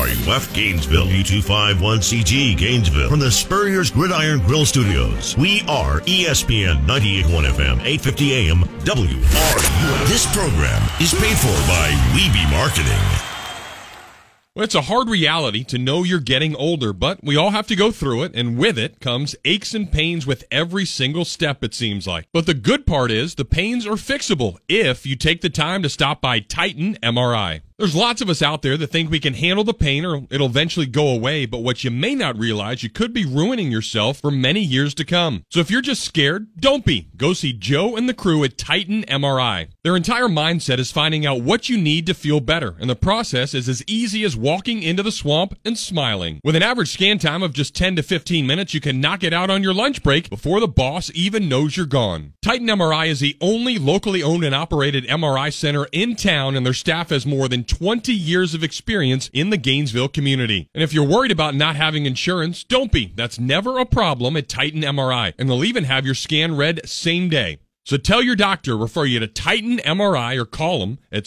WRUF Gainesville, U251CG Gainesville. From the Spurrier's Gridiron Grill Studios, we are ESPN 98.1 FM, 850 AM, WRUF. This program is paid for by Weeby Marketing. Well, it's a hard reality to know you're getting older, but we all have to go through it, and with it comes aches and pains with every single step, it seems like. But the good part is the pains are fixable if you take the time to stop by Titan MRI. There's lots of us out there that think we can handle the pain or it'll eventually go away, but what you may not realize, you could be ruining yourself for many years to come. So if you're just scared, don't be. Go see Joe and the crew at Titan MRI. Their entire mindset is finding out what you need to feel better, and the process is as easy as walking into the swamp and smiling. With an average scan time of just 10 to 15 minutes, you can knock it out on your lunch break before the boss even knows you're gone. Titan MRI is the only locally owned and operated MRI center in town, and their staff has more than 20 years of experience in the Gainesville community. And if you're worried about not having insurance, don't be. That's never a problem at Titan MRI, and they'll even have your scan read same day. So tell your doctor, refer you to Titan MRI, or call them at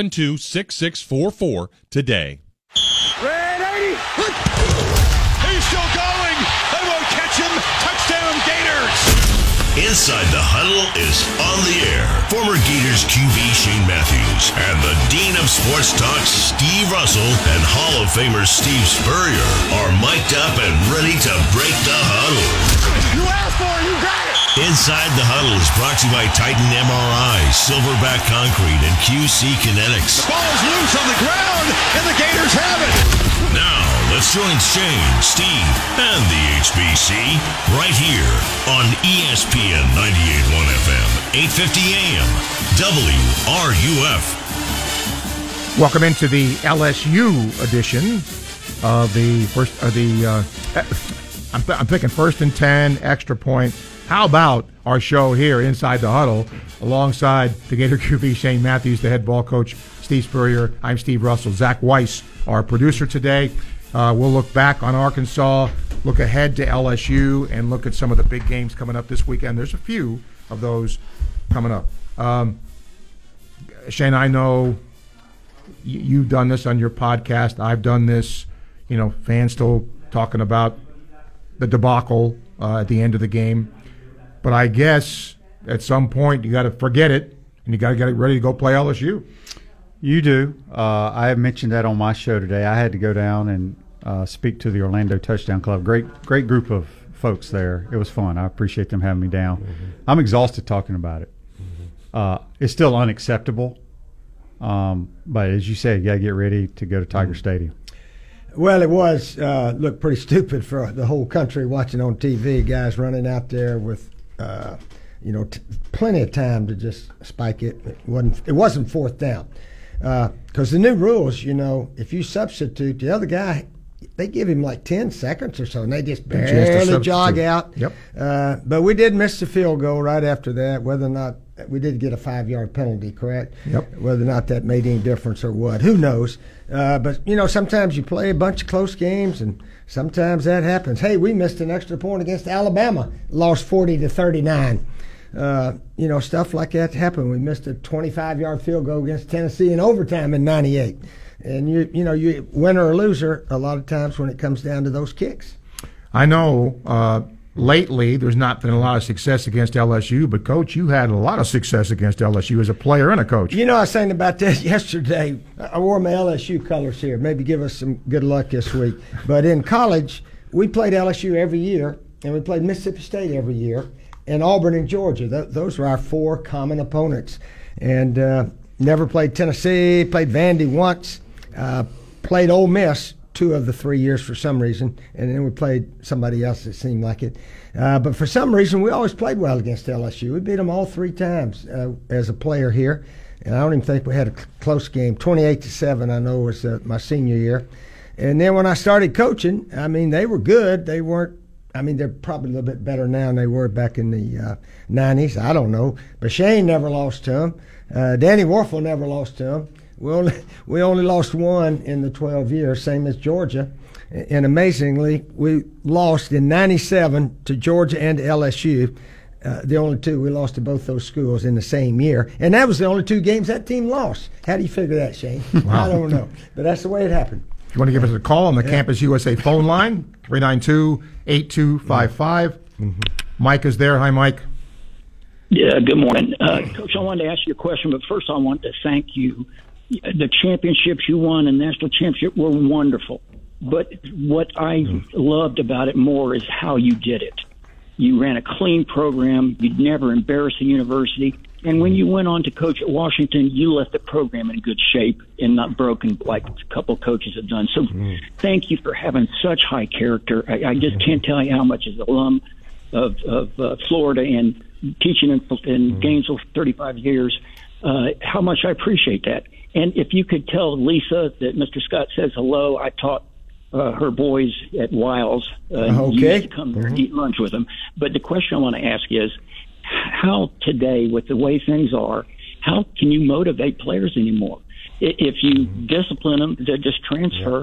672-6644 today. Ready? He's still going. They won't catch him. Touchdown Gators. Inside the Huddle is on the air. Former Gators QB Shane Matthews and the Dean of Sports Talk, Steve Russell, and Hall of Famer Steve Spurrier are mic'd up and ready to break the huddle. You asked for it, you got it. Inside the Huddle is brought to you by Titan MRI, Silverback Concrete, and QC Kinetics. The ball is loose on the ground, and the Gators have it. Now, let's join Shane, Steve, and the HBC right here on ESPN 98.1 FM, 850 AM, WRUF. Welcome into the LSU edition of the first, I'm thinking 1st and 10, extra point. How about our show here, Inside the Huddle, alongside the Gator QB Shane Matthews, the head ball coach Steve Spurrier. I'm Steve Russell. Zach Weiss, our producer today. We'll look back on Arkansas, look ahead to LSU, and look at some of the big games coming up this weekend. There's a few of those coming up. Shane, I know you've done this on your podcast. I've done this. You know, fans still talking about the debacle at the end of the game. But I guess at some point you got to forget it, and you got to get ready to go play LSU. You do. I have mentioned that on my show today. I had to go down and speak to the Orlando Touchdown Club. Great group of folks there. It was fun. I appreciate them having me down. Mm-hmm. I'm exhausted talking about it. Mm-hmm. It's still unacceptable. But as you said, you got to get ready to go to Tiger Stadium. Well, it was looked pretty stupid for the whole country watching on TV. Guys running out there with, plenty of time to just spike it. It wasn't 4th down because the new rules. If you substitute the other guy, they give him like 10 seconds or so, and they just barely jog out. Yep. But we did miss the field goal right after that. Whether or not we did get a 5-yard penalty, correct? Yep. Whether or not that made any difference or what, who knows? But sometimes you play a bunch of close games, and sometimes that happens. Hey, we missed an extra point against Alabama, lost 40-39. Stuff like that happened. We missed a 25-yard field goal against Tennessee in overtime in '98. And you winner or loser a lot of times when it comes down to those kicks. I know lately there's not been a lot of success against LSU, but Coach, you had a lot of success against LSU as a player and a coach. I was saying about that yesterday. I wore my LSU colors here. Maybe give us some good luck this week. But in college, we played LSU every year, and we played Mississippi State every year, and Auburn and Georgia. Those were our 4 common opponents. And never played Tennessee, played Vandy once. Played Ole Miss 2 of the 3 years for some reason, and then we played somebody else that seemed like it. But for some reason, we always played well against LSU. We beat them all 3 times as a player here, and I don't even think we had a close game. 28-7, I know, was my senior year. And then when I started coaching, they were good. They weren't. They're probably a little bit better now than they were back in the 90s. I don't know. But Shane never lost to them. Danny Warfel never lost to them. We only lost 1 in the 12 years, same as Georgia. And amazingly, we lost in '97 to Georgia and to LSU. The only 2 we lost to both those schools in the same year. And that was the only 2 games that team lost. How do you figure that, Shane? Wow. I don't know. But that's the way it happened. If you want to give us a call on the Campus USA phone line, 392-8255. Mike is there. Hi, Mike. Yeah, good morning. Coach, I wanted to ask you a question, but first I want to thank you. The championships you won and national championship were wonderful. But what I loved about it more is how you did it. You ran a clean program. You'd never embarrass the university. And when you went on to coach at Washington, you left the program in good shape and not broken like a couple coaches have done. So thank you for having such high character. I just can't tell you how much as an alum of Florida and teaching in Gainesville for 35 years, how much I appreciate that. And if you could tell Lisa that Mr. Scott says hello, I taught her boys at Wiles. You used to come there and eat lunch with them. But the question I want to ask is, how today, with the way things are, how can you motivate players anymore? If you discipline them to just transfer,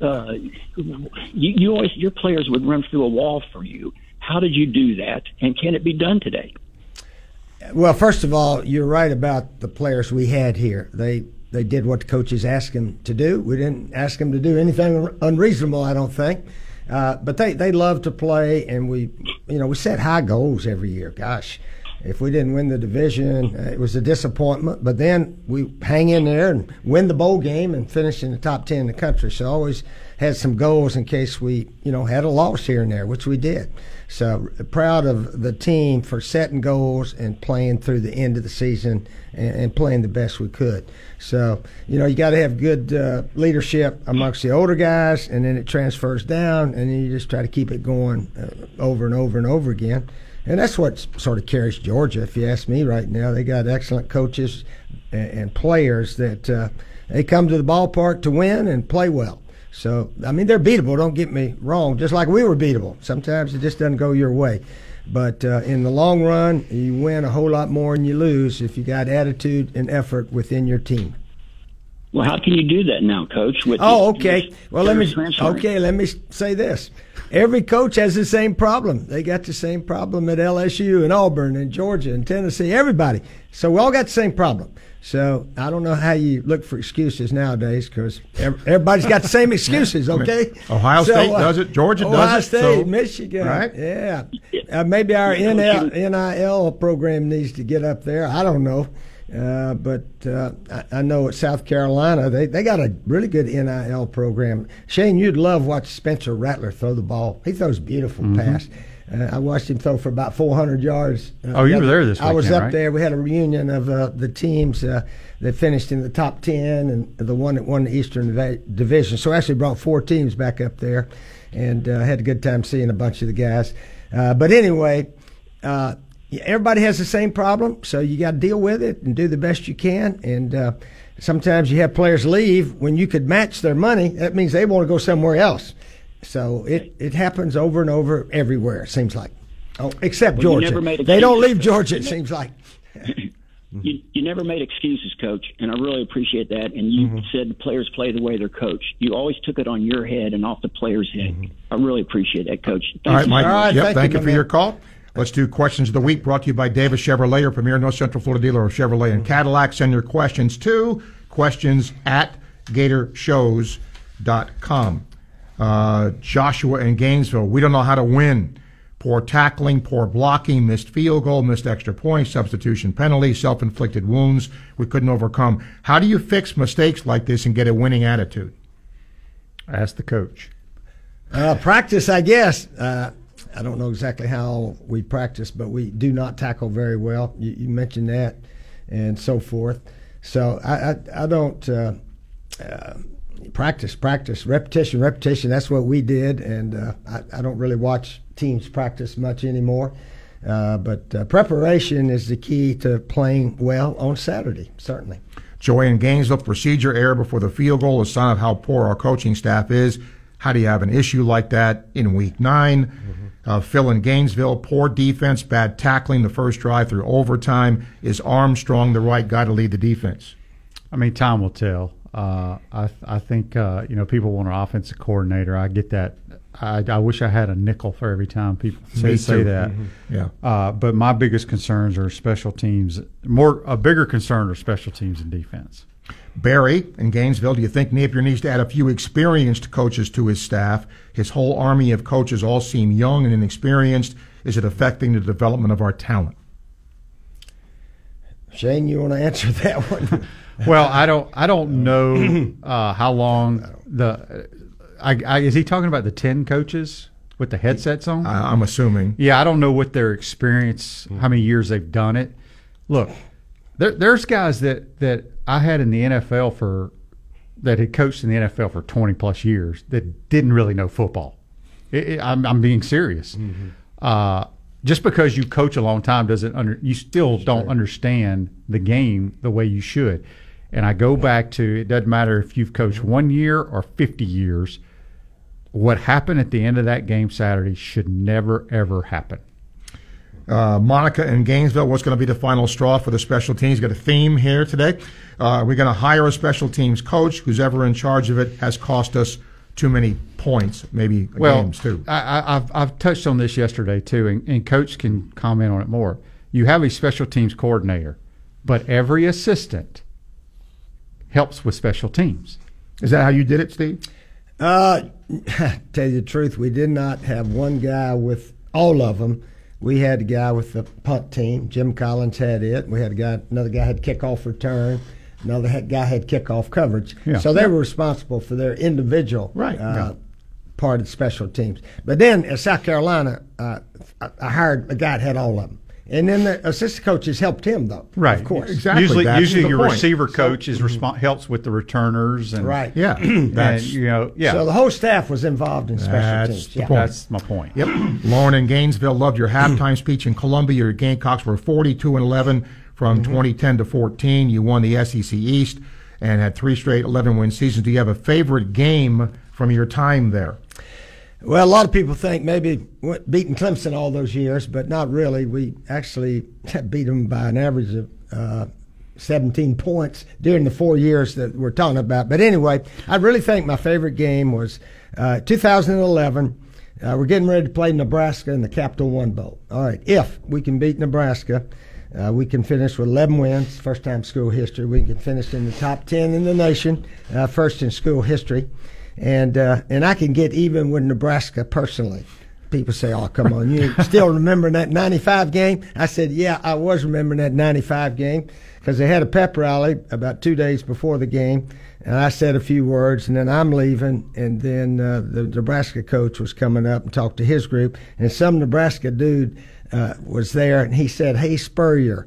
you always, your players would run through a wall for you. How did you do that, and can it be done today? Well, first of all, you're right about the players we had here. They did what the coaches asked them to do. We didn't ask them to do anything unreasonable, I don't think. But they love to play, and we set high goals every year. Gosh, if we didn't win the division, it was a disappointment. But then we hang in there and win the bowl game and finish in the top 10 in the country. So always had some goals in case we, had a loss here and there, which we did. So proud of the team for setting goals and playing through the end of the season and playing the best we could. So, you got to have good leadership amongst the older guys, and then it transfers down, and then you just try to keep it going over and over and over again. And that's what sort of carries Georgia, if you ask me right now. They got excellent coaches and players that they come to the ballpark to win and play well. So, they're beatable, don't get me wrong, just like we were beatable. Sometimes it just doesn't go your way. But in the long run, you win a whole lot more than you lose if you got attitude and effort within your team. Well, how can you do that now, Coach? Okay. Well, let me say this. Every coach has the same problem. They got the same problem at LSU and Auburn and Georgia and Tennessee, everybody. So we all got the same problem. So I don't know how you look for excuses nowadays, because everybody's got the same excuses, okay? Ohio State does it. Georgia does it. Ohio State, Michigan. Right? Yeah. Maybe our NIL program needs to get up there. I don't know. But I know at South Carolina, they got a really good NIL program. Shane, you'd love watch Spencer Rattler throw the ball. He throws beautiful pass. I watched him throw for about 400 yards. You were there this weekend, I was up right? there. We had a reunion of the teams that finished in the top 10 and the one that won the Eastern Division. So I actually brought 4 teams back up there and had a good time seeing a bunch of the guys. But anyway, everybody has the same problem, so you got to deal with it and do the best you can. And sometimes you have players leave when you could match their money. That means they want to go somewhere else. So it happens over and over everywhere, it seems like. Oh, except Georgia. They don't leave Georgia, it seems like. You never made excuses, Coach, and I really appreciate that. And you said the players play the way they're coached. You always took it on your head and off the players' head. I really appreciate that, Coach. All right, Mike. All right, thank you for your call. Let's do questions of the week, brought to you by Davis Chevrolet, your premier North Central Florida dealer of Chevrolet and Cadillac. Send your questions to questions@gatorshows.com. Joshua in Gainesville, we don't know how to win. Poor tackling, poor blocking, missed field goal, missed extra points, substitution penalty, self-inflicted wounds we couldn't overcome. How do you fix mistakes like this and get a winning attitude? Ask the coach. Practice, I guess. I don't know exactly how we practice, but we do not tackle very well. You mentioned that and so forth. So I don't practice, repetition. That's what we did, and I don't really watch teams practice much anymore. But preparation is the key to playing well on Saturday, certainly. Joy in Gainesville, procedure error before the field goal, a sign of how poor our coaching staff is. How do you have an issue like that in Week 9? Phil in Gainesville, poor defense, bad tackling the first drive through overtime. Is Armstrong the right guy to lead the defense? Time will tell. I think people want an offensive coordinator. I get that. I wish I had a nickel for every time people say that. Yeah. But my biggest concerns are special teams. A bigger concern are special teams and defense. Barry in Gainesville, do you think Napier needs to add a few experienced coaches to his staff? His whole army of coaches all seem young and inexperienced. Is it affecting the development of our talent? Shane, you want to answer that one? Well, I don't know how long is he talking about the 10 coaches with the headsets on? I'm assuming. Yeah, I don't know what their experience, how many years they've done it. Look, there's guys that I had in the NFL that had coached in the NFL for 20 plus years that didn't really know football. I'm being serious. Mm-hmm. Just because you coach a long time you still don't understand the game the way you should. And I go back to, it doesn't matter if you've coached 1 year or 50 years, what happened at the end of that game Saturday should never, ever happen. Monica in Gainesville, what's going to be the final straw for the special teams? Got a theme here today. We're going to hire a special teams coach. Who's ever in charge of it has cost us too many points, maybe games too. I've touched on this yesterday too, and Coach can comment on it more. You have a special teams coordinator, but every assistant helps with special teams. Is that how you did it, Steve? Tell you the truth, we did not have one guy with all of them. We had a guy with the punt team. Jim Collins had it. We had another guy had kickoff return. Another guy had kickoff coverage. Yeah. So they were responsible for their individual part of special teams. But then at South Carolina, I hired a guy that had all of them. And then the assistant coaches helped him, though. Right, of course. Exactly. Usually your receiver coach helps with the returners. And, right. Yeah. So the whole staff was involved in special teams. Yeah. That's my point. Yep. Lauren in Gainesville, loved your halftime speech in Columbia. Your Gamecocks were 42-11 from 2010 to 14. You won the SEC East and had 3 straight 11-win seasons. Do you have a favorite game from your time there? Well, a lot of people think maybe beating Clemson all those years, but not really. We actually beat them by an average of 17 points during the 4 years that we're talking about. But anyway, I really think my favorite game was 2011. We're getting ready to play Nebraska in the Capital One Bowl. All right, if we can beat Nebraska, we can finish with 11 wins, first time school history. We can finish in the top 10 in the nation, first in school history. And I can get even with Nebraska personally. People say, oh, come on, you still remember that 95 game? I said, yeah, I was remembering that 95 game because they had a pep rally about 2 days before the game. And I said a few words, and then I'm leaving. And then the Nebraska coach was coming up and talked to his group. And some Nebraska dude was there, and he said, hey, Spurrier,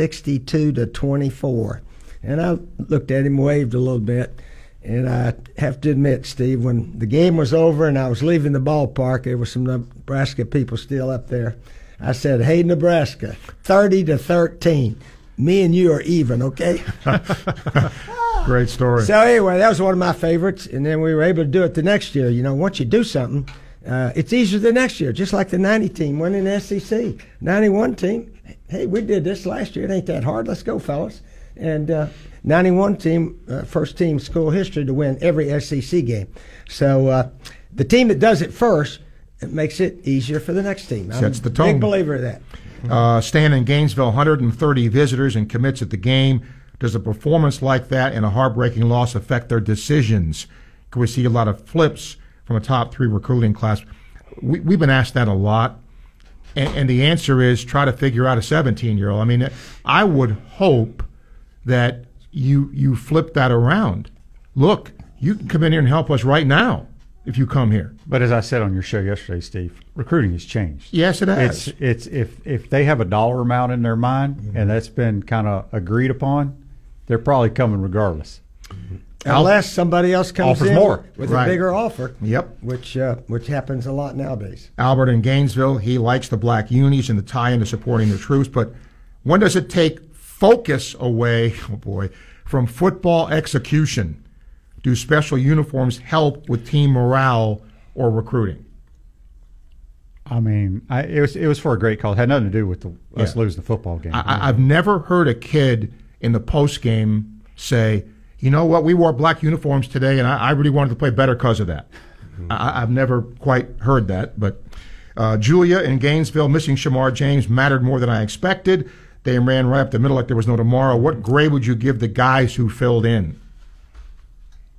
62-24. And I looked at him, waved a little bit. And I have to admit, Steve, when the game was over and I was leaving the ballpark, there were some Nebraska people still up there. I said, hey, Nebraska, 30-13. Me and you are even, okay? Great story. So anyway, that was one of my favorites. And then we were able to do it the next year. You know, once you do something, it's easier the next year, just like the 90 team winning the SEC. 91 team, hey, we did this last year. It ain't that hard. Let's go, fellas. And 91 team, first team school history to win every SEC game. So the team that does it first, it makes it easier for the next team. Sets the tone. I'm a big believer of that. Stan in Gainesville, 130 visitors and commits at the game. Does a performance like that and a heartbreaking loss affect their decisions? Can we see a lot of flips from a top 3 recruiting class? We've been asked that a lot. And the answer is try to figure out a 17-year-old. I mean, I would hope that you flip that around. Look, you can come in here and help us right now if you come here. But as I said on your show yesterday, Steve, recruiting has changed. Yes, it has. It's if they have a dollar amount in their mind and that's been kind of agreed upon, they're probably coming regardless. Unless somebody else comes in more with a bigger offer. Yep. Which happens a lot nowadays. Albert in Gainesville, he likes the black unis and the tie into supporting the troops, but when does it take focus away, from football execution? Do special uniforms help with team morale or recruiting? I mean, it was for a great cause. It had nothing to do with us losing the football game. I've never heard a kid in the post game say, you know what, we wore black uniforms today, and I really wanted to play better because of that. I've never quite heard that. But Julia in Gainesville, missing Shamar James mattered more than I expected. They ran right up the middle like there was no tomorrow. What grade would you give the guys who filled in?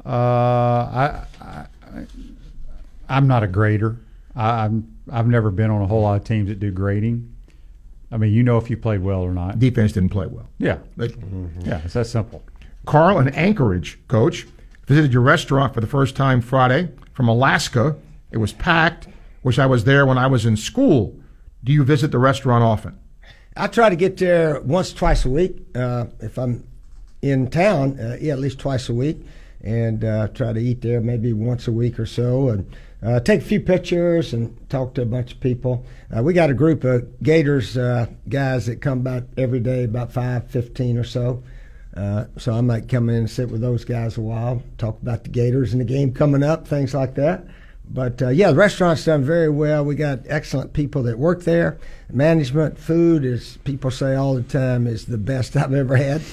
I'm not a grader. I've never been on a whole lot of teams that do grading. I mean, you know if you played well or not. Defense didn't play well. Yeah. Yeah, it's that simple. Carl in Anchorage, Coach, visited your restaurant for the first time Friday from Alaska. It was packed. Wish I was there when I was in school. Do you visit the restaurant often? I try to get there once, twice a week. If I'm in town, at least twice a week, and try to eat there maybe once a week or so, and take a few pictures and talk to a bunch of people. We got a group of Gators guys that come about every day, about 15 or so. So I might come in and sit with those guys a while, talk about the Gators and the game coming up, things like that. But, the restaurant's done very well. We got excellent people that work there. Management, food, as people say all the time, is the best I've ever had.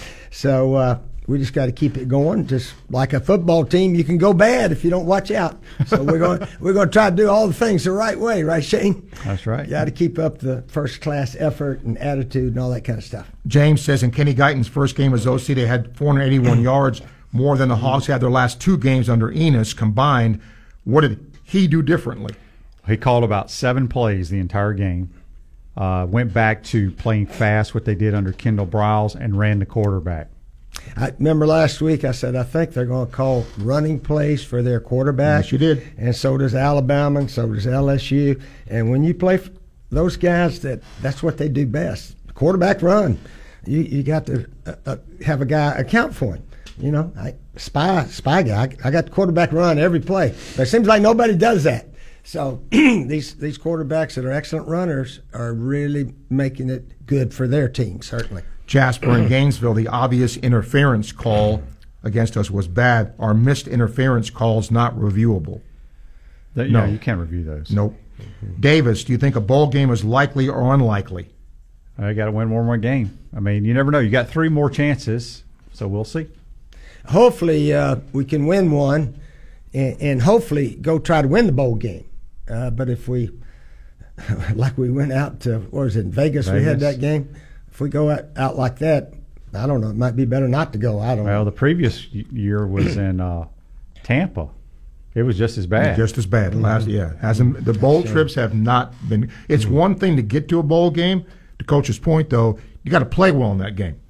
So we just got to keep it going. Just like a football team, you can go bad if you don't watch out. So we're going to try to do all the things the right way, right, Shane? That's right. You got to keep up the first-class effort and attitude and all that kind of stuff. James says in Kenny Guyton's first game as OC, they had 481 yards, more than the Hawks had their last two games under Enos combined. What did he do differently? He called about 7 plays the entire game. Went back to playing fast, what they did under Kendall Briles, and ran the quarterback. I remember last week I said I think they're going to call running plays for their quarterback. Yes, you did. And so does Alabama, and so does LSU. And when you play those guys, that's what they do best. Quarterback run. You got to have a guy account for him. You know, spy guy. I got the quarterback run every play. But it seems like nobody does that. So these quarterbacks that are excellent runners are really making it good for their team, certainly. Jasper in Gainesville, the obvious interference call against us was bad. Are missed interference calls not reviewable? No, you can't review those. Nope. Davis, do you think a bowl game is likely or unlikely? I got to win one more game. I mean, you never know. You got 3 more chances, so we'll see. Hopefully we can win one and hopefully go try to win the bowl game. But if we, like we went out to, what was it, Vegas, we had that game. If we go out like that, I don't know, it might be better not to go. I don't know. Well, the previous year was in Tampa. It was just as bad. Just as bad. The bowl trips have not been. It's one thing to get to a bowl game. To Coach's point, though, you got to play well in that game.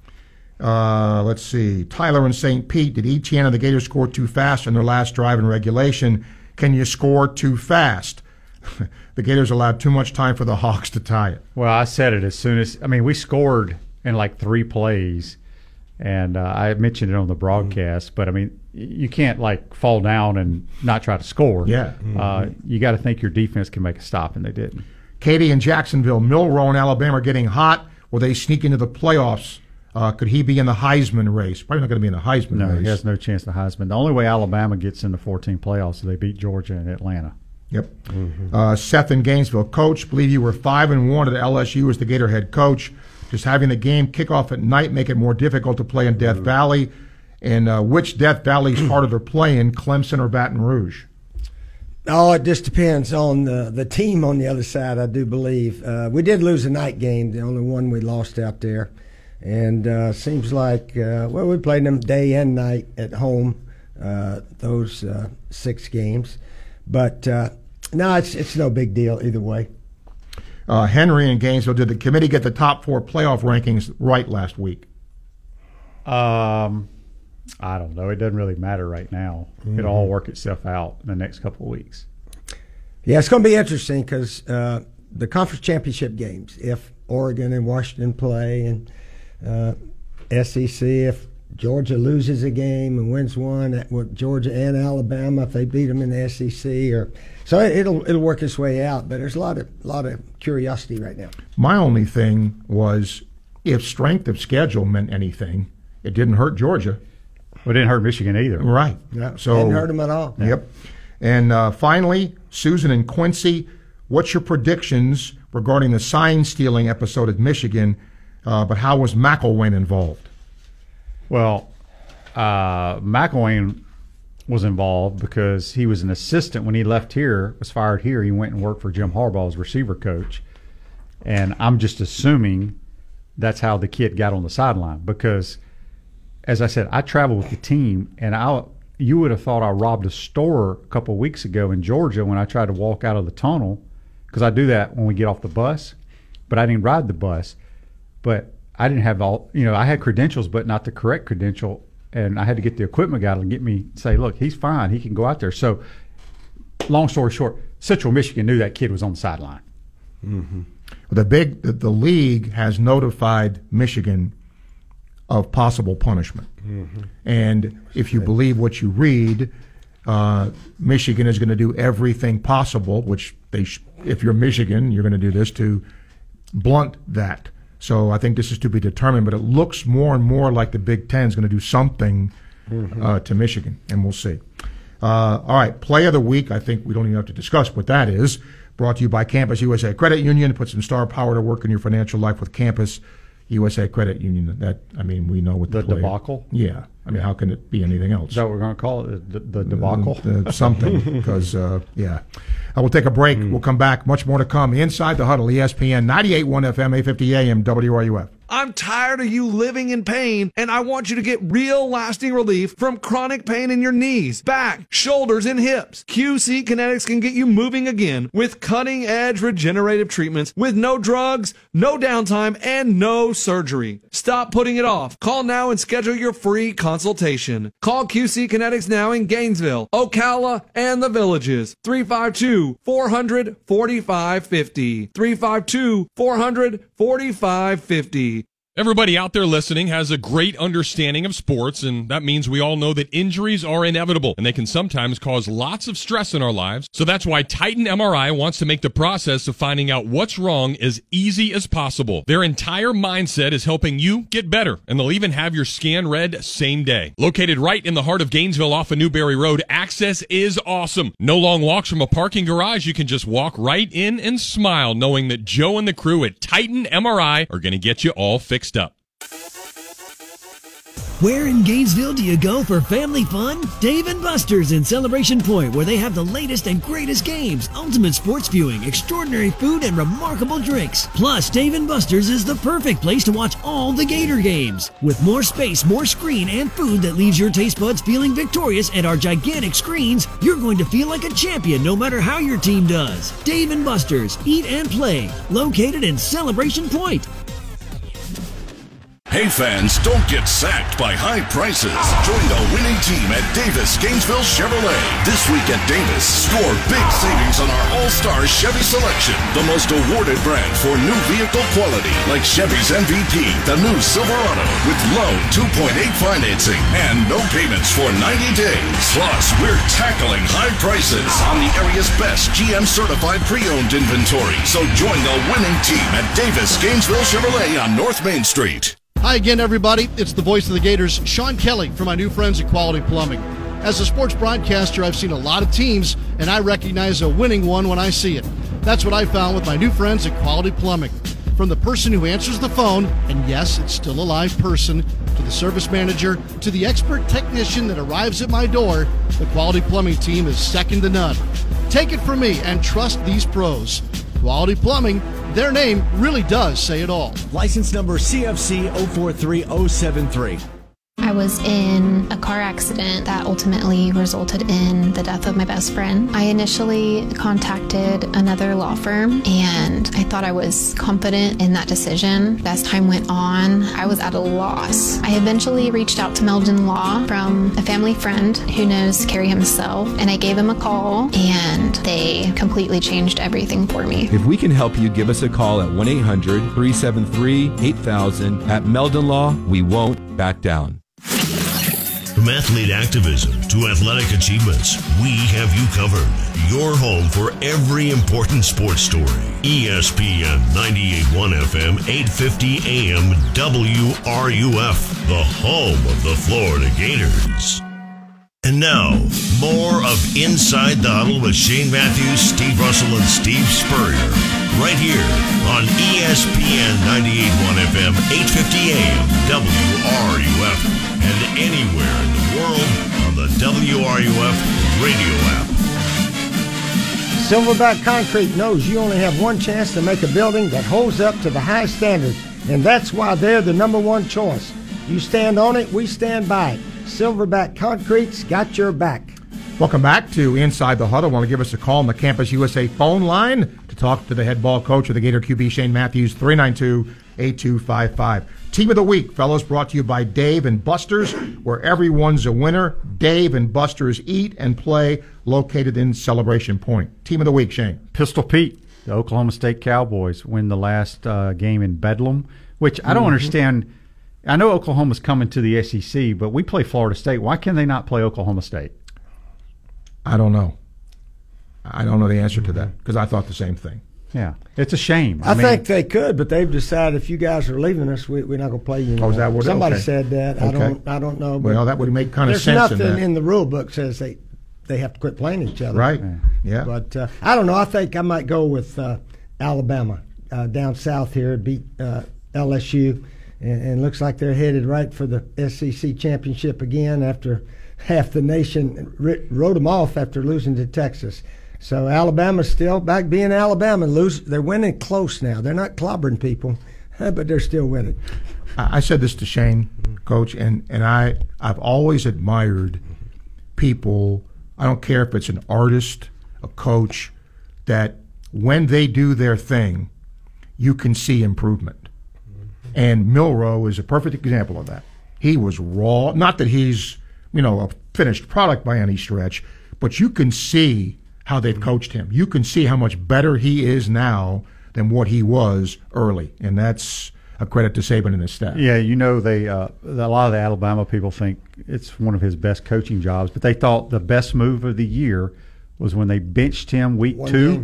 Let's see. Tyler in St. Pete, did Etienne and the Gators score too fast in their last drive in regulation? Can you score too fast? The Gators allowed too much time for the Hawks to tie it. Well, I said it as soon as – I mean, we scored in like 3 plays, and I mentioned it on the broadcast. But, I mean, you can't, like, fall down and not try to score. Yeah. You got to think your defense can make a stop, and they didn't. Katie in Jacksonville, Milroe and Alabama are getting hot. Will they sneak into the playoffs? Could he be in the Heisman race? Probably not going to be in the Heisman race. No, he has no chance to Heisman. The only way Alabama gets in the 14 playoffs is they beat Georgia and Atlanta. Yep. Seth in Gainesville, Coach, believe you were 5-1 at LSU as the Gator head coach. Just having the game kick off at night make it more difficult to play in Death Valley. And which Death Valley is harder to play in, Clemson or Baton Rouge? Oh, it just depends on the team on the other side, I do believe. We did lose a night game, the only one we lost out there. And seems like, we played them day and night at home, those 6 games. But, no, it's no big deal either way. Henry in Gainesville, did the committee get the top 4 playoff rankings right last week? I don't know. It doesn't really matter right now. It'll all work itself out in the next couple of weeks. Yeah, it's going to be interesting because the conference championship games, if Oregon and Washington play, and SEC, if Georgia loses a game and wins one, with Georgia and Alabama, if they beat them in the SEC, so it'll work its way out. But there's a lot of curiosity right now. My only thing was, if strength of schedule meant anything, it didn't hurt Georgia. Well, it didn't hurt Michigan either. Right. Yeah, so didn't hurt them at all. Yep. And finally, Susan and Quincy, what's your predictions regarding the sign-stealing episode at Michigan, but how was McElwain involved? Well, McElwain was involved because he was an assistant when he left here, was fired here. He went and worked for Jim Harbaugh as receiver coach. And I'm just assuming that's how the kid got on the sideline because – as I said, I travel with the team, and you would have thought I robbed a store a couple of weeks ago in Georgia when I tried to walk out of the tunnel, because I do that when we get off the bus, but I didn't ride the bus. But I didn't have I had credentials, but not the correct credential, and I had to get the equipment guy to get me, say, look, he's fine, he can go out there. So, long story short, Central Michigan knew that kid was on the sideline. Mm-hmm. The league has notified Michigan of possible punishment. Mm-hmm. And if you believe what you read, Michigan is going to do everything possible, which if you're Michigan, you're going to do this to blunt that. So I think this is to be determined, but it looks more and more like the Big Ten is going to do something to Michigan, and we'll see. All right, play of the week. I think we don't even have to discuss what that is. Brought to you by Campus USA Credit Union. Put some star power to work in your financial life with Campus USA Credit Union. We know what the debacle. Yeah, how can it be anything else? Is that what we're going to call it? The debacle. Something, because I will take a break. We'll come back. Much more to come. Inside the Huddle, ESPN 98.1 FM, 850 AM, WRUF. I'm tired of you living in pain, and I want you to get real lasting relief from chronic pain in your knees, back, shoulders, and hips. QC Kinetics can get you moving again with cutting-edge regenerative treatments with no drugs, no downtime, and no surgery. Stop putting it off. Call now and schedule your free consultation. Call QC Kinetics now in Gainesville, Ocala, and the Villages. 352-400-4550. 352-400-4550. Everybody out there listening has a great understanding of sports, and that means we all know that injuries are inevitable, and they can sometimes cause lots of stress in our lives. So that's why Titan MRI wants to make the process of finding out what's wrong as easy as possible. Their entire mindset is helping you get better, and they'll even have your scan read same day. Located right in the heart of Gainesville off of Newberry Road, access is awesome. No long walks from a parking garage. You can just walk right in and smile knowing that Joe and the crew at Titan MRI are going to get you all fixed up. Where in Gainesville do you go for family fun? Dave & Buster's in Celebration Point, where they have the latest and greatest games, ultimate sports viewing, extraordinary food, and remarkable drinks. Plus, Dave & Buster's is the perfect place to watch all the Gator games. With more space, more screen, and food that leaves your taste buds feeling victorious at our gigantic screens, you're going to feel like a champion no matter how your team does. Dave & Buster's, eat and play, located in Celebration Point. Hey fans, don't get sacked by high prices. Join the winning team at Davis Gainesville Chevrolet. This week at Davis, score big savings on our all-star Chevy selection. The most awarded brand for new vehicle quality, like Chevy's MVP, the new Silverado, with low 2.8 financing and no payments for 90 days. Plus, we're tackling high prices on the area's best GM-certified pre-owned inventory. So join the winning team at Davis Gainesville Chevrolet on North Main Street. Hi again, everybody. It's the voice of the Gators, Sean Kelly, from my new friends at Quality Plumbing. As a sports broadcaster, I've seen a lot of teams, and I recognize a winning one when I see it. That's what I found with my new friends at Quality Plumbing. From the person who answers the phone, and yes, it's still a live person, to the service manager, to the expert technician that arrives at my door, the Quality Plumbing team is second to none. Take it from me and trust these pros. Quality Plumbing, their name really does say it all. License number CFC 043073. I was in a car accident that ultimately resulted in the death of my best friend. I initially contacted another law firm, and I thought I was confident in that decision. As time went on, I was at a loss. I eventually reached out to Meldon Law from a family friend who knows Kerry himself, and I gave him a call, and they completely changed everything for me. If we can help you, give us a call at 1-800-373-8000. At Meldon Law, we won't back down. From athlete activism to athletic achievements, we have you covered. Your home for every important sports story. ESPN 98.1 FM, 850 AM, WRUF, the home of the Florida Gators. And now, more of Inside the Huddle with Shane Matthews, Steve Russell, and Steve Spurrier. Right here on ESPN 98.1 FM, 850 AM, WRUF, and anywhere in the world on the WRUF radio app. Silverback Concrete knows you only have one chance to make a building that holds up to the highest standards, and that's why they're the number one choice. You stand on it, we stand by it. Silverback Concrete's got your back. Welcome back to Inside the Huddle. Want to give us a call on the Campus USA phone line to talk to the head ball coach of the Gator QB, Shane Matthews, 392-8255. Team of the Week, fellas, brought to you by Dave and Buster's, where everyone's a winner. Dave and Buster's Eat and Play, located in Celebration Point. Team of the Week, Shane. Pistol Pete, the Oklahoma State Cowboys, win the last game in Bedlam, which I don't understand. I know Oklahoma's coming to the SEC, but we play Florida State. Why can they not play Oklahoma State? I don't know. I don't know the answer to that because I thought the same thing. Yeah, it's a shame. I mean, think they could, but they've decided if you guys are leaving us, we're not going to play you anymore. Oh, is that what? Somebody okay. said that. Okay. I don't know. Well, that would make kind of sense. There's nothing in the rule book says they have to quit playing each other. Right. Yeah. But I don't know. I think I might go with Alabama down south here. Beat LSU, and looks like they're headed right for the SEC championship again after half the nation wrote them off after losing to Texas. So Alabama's still back being Alabama. They're winning close now. They're not clobbering people, but they're still winning. I said this to Shane, Coach, and I've always admired people. I don't care if it's an artist, a coach, that when they do their thing, you can see improvement. And Milroe is a perfect example of that. He was raw. Not that he's a finished product by any stretch, but you can see how they've coached him. You can see how much better he is now than what he was early, and that's a credit to Saban and his staff. Yeah, they a lot of the Alabama people think it's one of his best coaching jobs, but they thought the best move of the year was when they benched him week 2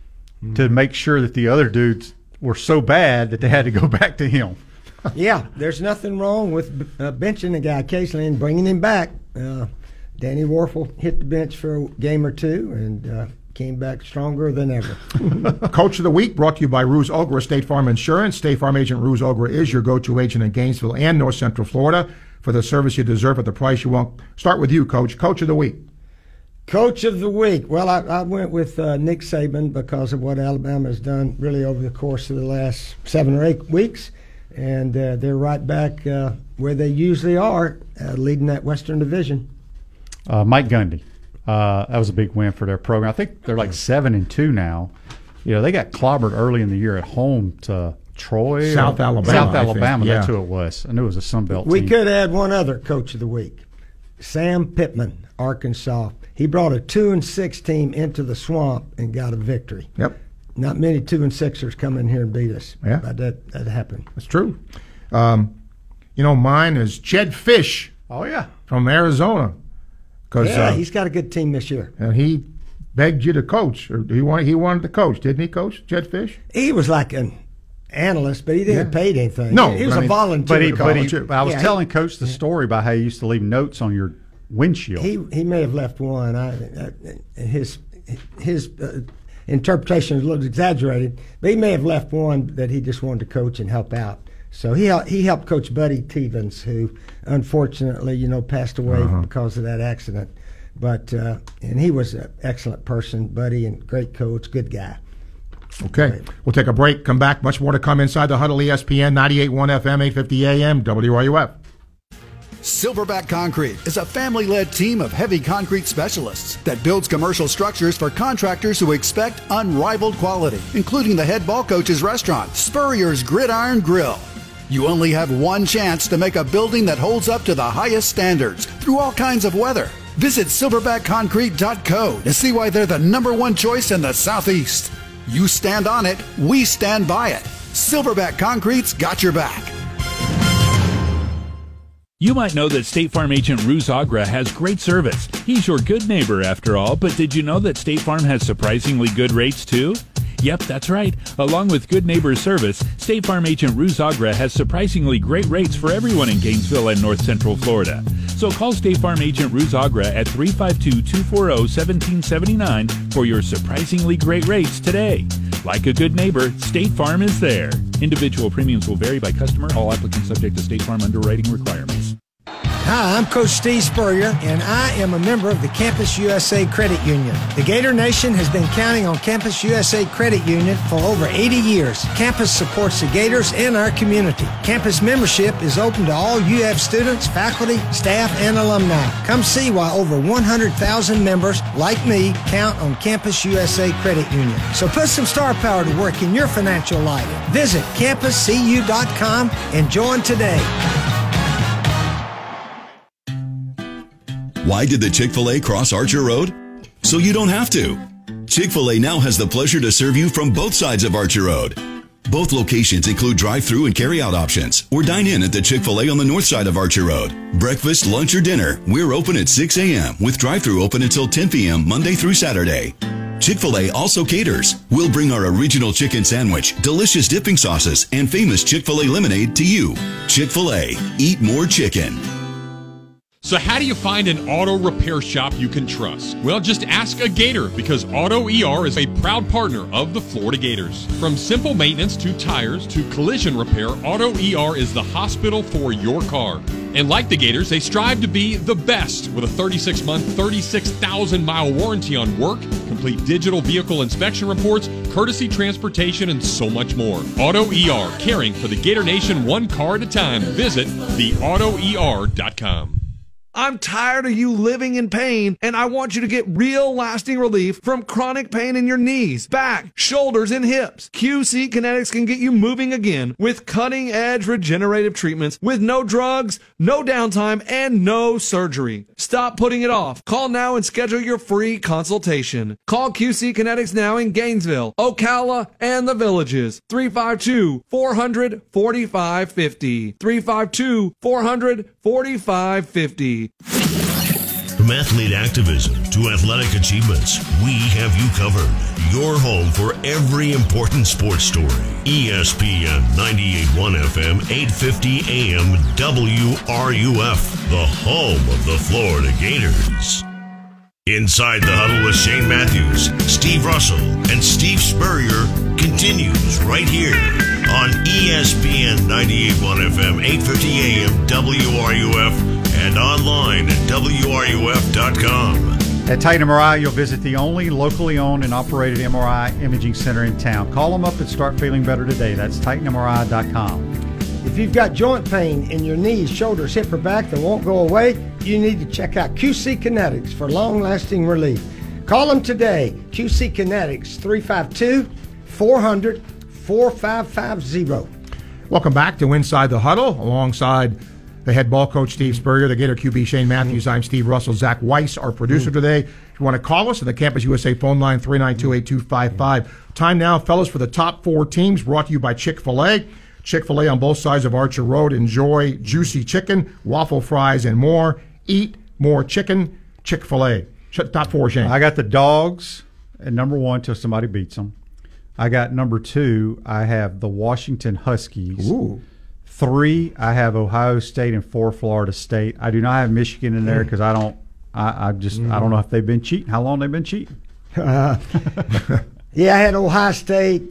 to make sure that the other dudes were so bad that they had to go back to him. Yeah, there's nothing wrong with benching a guy occasionally and bringing him back. Danny Warfel hit the bench for a game or two and came back stronger than ever. Coach of the Week brought to you by Ruse Ogra State Farm Insurance. State Farm agent Ruse Ogra is your go-to agent in Gainesville and North Central Florida for the service you deserve at the price you want. Start with you, Coach. Coach of the Week. Coach of the Week. Well, I went with Nick Saban because of what Alabama has done really over the course of the last 7 or 8 weeks. And they're right back where they usually are, leading that Western Division. Mike Gundy. That was a big win for their program. I think they're like 7-2 now. They got clobbered early in the year at home to Troy. South Alabama. That's who it was. I knew it was a Sunbelt team. We could add one other Coach of the Week. Sam Pittman, Arkansas. He brought a 2-6 team into the swamp and got a victory. Yep. Not many 2-6ers come in here and beat us. Yeah. But that happened. That's true. Mine is Jed Fish. Oh, yeah. From Arizona. He's got a good team this year. And he begged you to coach, or he wanted to coach, didn't he, Coach Jed Fish? He was like an analyst, but he didn't get paid anything. No, he was a volunteer. But I was telling Coach the story about how he used to leave notes on your windshield. He may have left one. His interpretation is a little exaggerated, but he may have left one that he just wanted to coach and help out. So he helped Coach Buddy Stevens, who unfortunately, passed away because of that accident. But and he was an excellent person, Buddy, and great coach, good guy. Okay, we'll take a break. Come back. Much more to come inside the Huddle. ESPN 98.1 FM, 850 AM, WRUF. Silverback Concrete is a family-led team of heavy concrete specialists that builds commercial structures for contractors who expect unrivaled quality, including the head ball coach's restaurant, Spurrier's Gridiron Grill. You only have one chance to make a building that holds up to the highest standards through all kinds of weather. Visit silverbackconcrete.co to see why they're the #1 choice in the Southeast. You stand on it, we stand by it. Silverback Concrete's got your back. You might know that State Farm agent Ruse Ogra has great service. He's your good neighbor after all, but did you know that State Farm has surprisingly good rates too? Yep, that's right. Along with good neighbor service, State Farm agent Ruse Ogra has surprisingly great rates for everyone in Gainesville and North Central Florida. So call State Farm agent Ruse Ogra at 352-240-1779 for your surprisingly great rates today. Like a good neighbor, State Farm is there. Individual premiums will vary by customer. All applicants subject to State Farm underwriting requirements. Hi, I'm Coach Steve Spurrier, and I am a member of the Campus USA Credit Union. The Gator Nation has been counting on Campus USA Credit Union for over 80 years. Campus supports the Gators and our community. Campus membership is open to all UF students, faculty, staff, and alumni. Come see why over 100,000 members like me count on Campus USA Credit Union. So put some star power to work in your financial life. Visit campuscu.com and join today. Why did the Chick-fil-A cross Archer Road? So you don't have to. Chick-fil-A now has the pleasure to serve you from both sides of Archer Road. Both locations include drive-through and carry-out options, or dine in at the Chick-fil-A on the north side of Archer Road. Breakfast, lunch, or dinner, we're open at 6 a.m. with drive-through open until 10 p.m. Monday through Saturday. Chick-fil-A also caters. We'll bring our original chicken sandwich, delicious dipping sauces, and famous Chick-fil-A lemonade to you. Chick-fil-A. Eat more chicken. So how do you find an auto repair shop you can trust? Well, just ask a Gator, because Auto ER is a proud partner of the Florida Gators. From simple maintenance to tires to collision repair, Auto ER is the hospital for your car. And like the Gators, they strive to be the best with a 36-month, 36,000-mile warranty on work, complete digital vehicle inspection reports, courtesy transportation, and so much more. Auto ER, caring for the Gator Nation one car at a time. Visit theautoer.com. I'm tired of you living in pain, and I want you to get real lasting relief from chronic pain in your knees, back, shoulders, and hips. QC Kinetics can get you moving again with cutting-edge regenerative treatments with no drugs, no downtime, and no surgery. Stop putting it off. Call now and schedule your free consultation. Call QC Kinetics now in Gainesville, Ocala, and the Villages. 352-400-4550. 352-400-4550. From athlete activism to athletic achievements, we have you covered. Your home for every important sports story. ESPN 98.1 FM, 850 AM, WRUF, the home of the Florida Gators. Inside the Huddle with Shane Matthews, Steve Russell, and Steve Spurrier continues right here on ESPN 98.1 FM, 850 AM, WRUF, and online at WRUF.com. At Titan MRI, you'll visit the only locally owned and operated MRI imaging center in town. Call them up and start feeling better today. That's TitanMRI.com. If you've got joint pain in your knees, shoulders, hip, or back that won't go away, you need to check out QC Kinetics for long-lasting relief. Call them today. QC Kinetics, 352-400-4550. Welcome back to Inside the Huddle, alongside the head ball coach, Steve Spurrier, the Gator QB, Shane Matthews. I'm Steve Russell. Zach Weiss, our producer today. If you want to call us at the Campus USA phone line, 392-8255. Time now, fellas, for the top four teams, brought to you by Chick-fil-A. Chick-fil-A on both sides of Archer Road. Enjoy juicy chicken, waffle fries, and more. Eat more chicken. Chick-fil-A. Top four, Shane. I got the Dogs at number one till somebody beats them. I got number two, I have the Washington Huskies. Ooh. 3, I have Ohio State, and 4, Florida State. I do not have Michigan in there because I don't know if they've been cheating, how long they've been cheating. Yeah, I had Ohio State,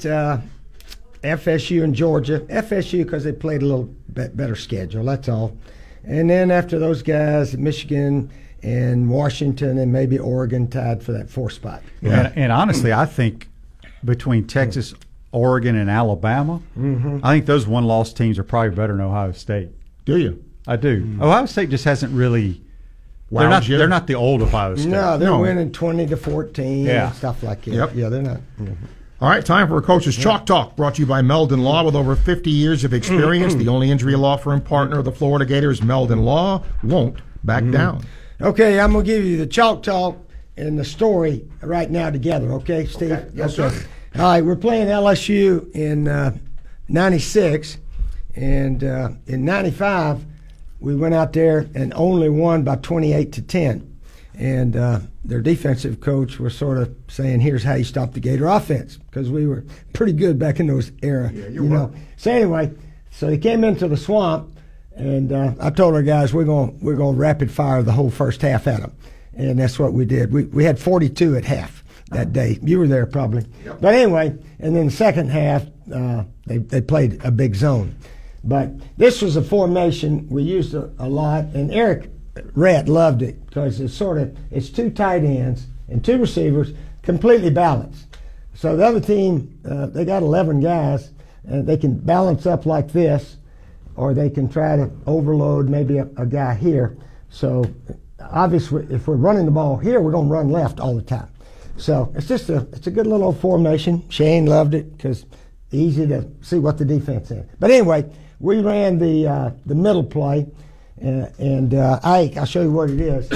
FSU, and Georgia. FSU because they played a little bit better schedule, that's all. And then after those guys, Michigan and Washington and maybe Oregon tied for that 4th spot. Yeah. And honestly, I think between Texas, Oregon, and Alabama, I think those one-loss teams are probably better than Ohio State. Do you? I do. Ohio State just hasn't really. They're not the old Ohio State. No, they're winning 20-14 and stuff like that. Yep. Yeah, they're not. All right, time for a Coach's Chalk Talk, brought to you by Meldon Law. With over 50 years of experience, the only injury law firm partner of the Florida Gators, Meldon Law, won't back down. Okay, I'm going to give you the Chalk Talk and the story right now together, okay, Steve? Okay. Yes, sir. All right, we're playing LSU in 96, and in 95, we went out there and only won by 28-10. And their defensive coach was sort of saying, here's how you stop the Gator offense, because we were pretty good back in those era. Yeah, you know. So anyway, so they came into the swamp, and I told our guys we're going to rapid fire the whole first half at them. And that's what we did. We had 42 at half that day. You were there probably. Yep. But anyway, and then the second half, they played a big zone. But this was a formation we used a lot, and Eric Rhett loved it because it's two tight ends and two receivers, completely balanced. So the other team, they got 11 guys, and they can balance up like this, or they can try to overload maybe a guy here. So obviously, if we're running the ball here, we're going to run left all the time. So it's a good little formation. Shane loved it because easy to see what the defense is. But anyway, we ran the middle play, and Ike, I'll show you what it is.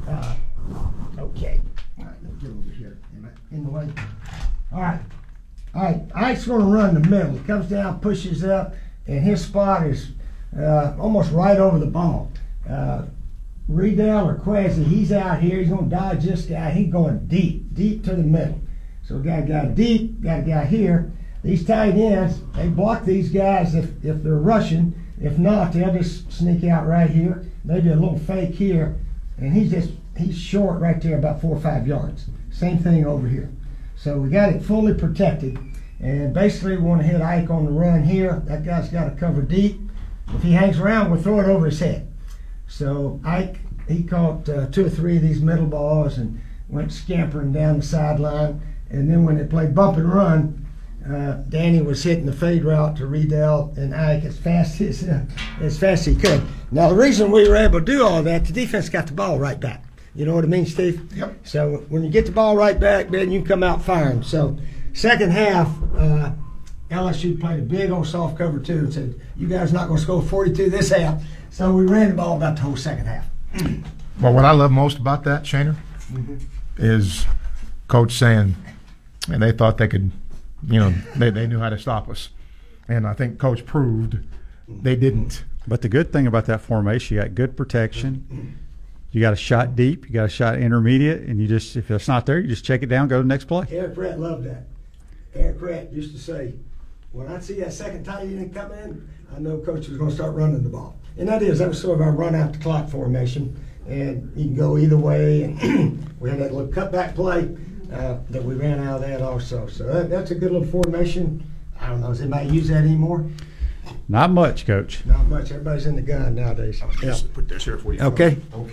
Okay. All right, let me get over here. Am I in the way? All right. Ike's going to run the middle. He comes down, pushes up, and his spot is almost right over the ball. Riedel or Quasi, he's out here. He's going to dodge this guy. He's going deep to the middle. So we got a guy deep, got a guy here. These tight ends, they block these guys if they're rushing. If not, they'll just sneak out right here. Maybe a little fake here. And he's short right there, about 4 or 5 yards. Same thing over here. So we got it fully protected. And basically we want to hit Ike on the run here. That guy's got to cover deep. If he hangs around, we'll throw it over his head. So Ike, he caught 2 or 3 of these middle balls and went scampering down the sideline. And then when they played bump and run, Danny was hitting the fade route to Riedel and Ike as fast as he could. Now the reason we were able to do all that, the defense got the ball right back. You know what I mean, Steve? Yep. So when you get the ball right back, then you can come out firing. So second half, LSU played a big old soft cover 2 and said, you guys are not going to score 42 this half. So we ran the ball about the whole second half. Well, what I love most about that, Shaner, is Coach saying, and they thought they could, they knew how to stop us. And I think Coach proved they didn't. But the good thing about that formation, you got good protection. You got a shot deep, you got a shot intermediate, and you just, if it's not there, you just check it down, go to the next play. Eric Rhett loved that. Eric Rhett used to say, when I see that second tight end come in, I know Coach is going to start running the ball. And that was sort of our run out the clock formation. And you can go either way. And we had that little cutback play that we ran out of that also. So that's a good little formation. I don't know, does anybody use that anymore? Not much, Coach. Not much. Everybody's in the gun nowadays. Put this here for you. Okay.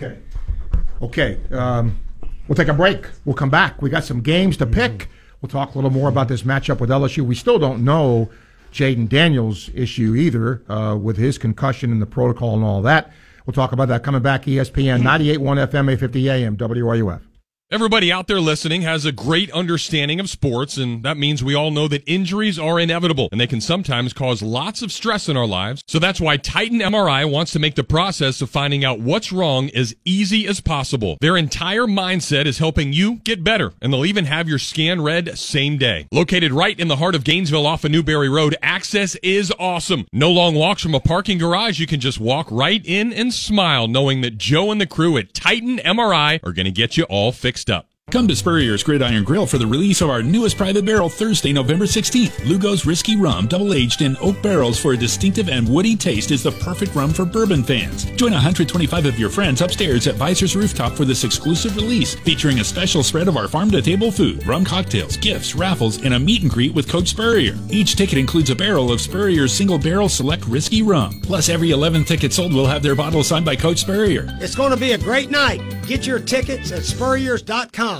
We'll take a break. We'll come back. We got some games to pick. We'll talk a little more about this matchup with LSU. We still don't know Jaden Daniels' issue either with his concussion and the protocol and all that. We'll talk about that coming back. ESPN 98.1 FM, 850 AM, WRUF. Everybody out there listening has a great understanding of sports, and that means we all know that injuries are inevitable, and they can sometimes cause lots of stress in our lives. So that's why Titan MRI wants to make the process of finding out what's wrong as easy as possible. Their entire mindset is helping you get better, and they'll even have your scan read same day. Located right in the heart of Gainesville off of Newberry Road, access is awesome. No long walks from a parking garage. You can just walk right in and smile knowing that Joe and the crew at Titan MRI are going to get you all fixed up. Come to Spurrier's Gridiron Grill for the release of our newest private barrel Thursday, November 16th. Lugo's Risky Rum, double-aged in oak barrels for a distinctive and woody taste, is the perfect rum for bourbon fans. Join 125 of your friends upstairs at Visor's Rooftop for this exclusive release, featuring a special spread of our farm-to-table food, rum cocktails, gifts, raffles, and a meet and greet with Coach Spurrier. Each ticket includes a barrel of Spurrier's single-barrel select Risky Rum. Plus, every 11th ticket sold will have their bottle signed by Coach Spurrier. It's going to be a great night. Get your tickets at spurriers.com.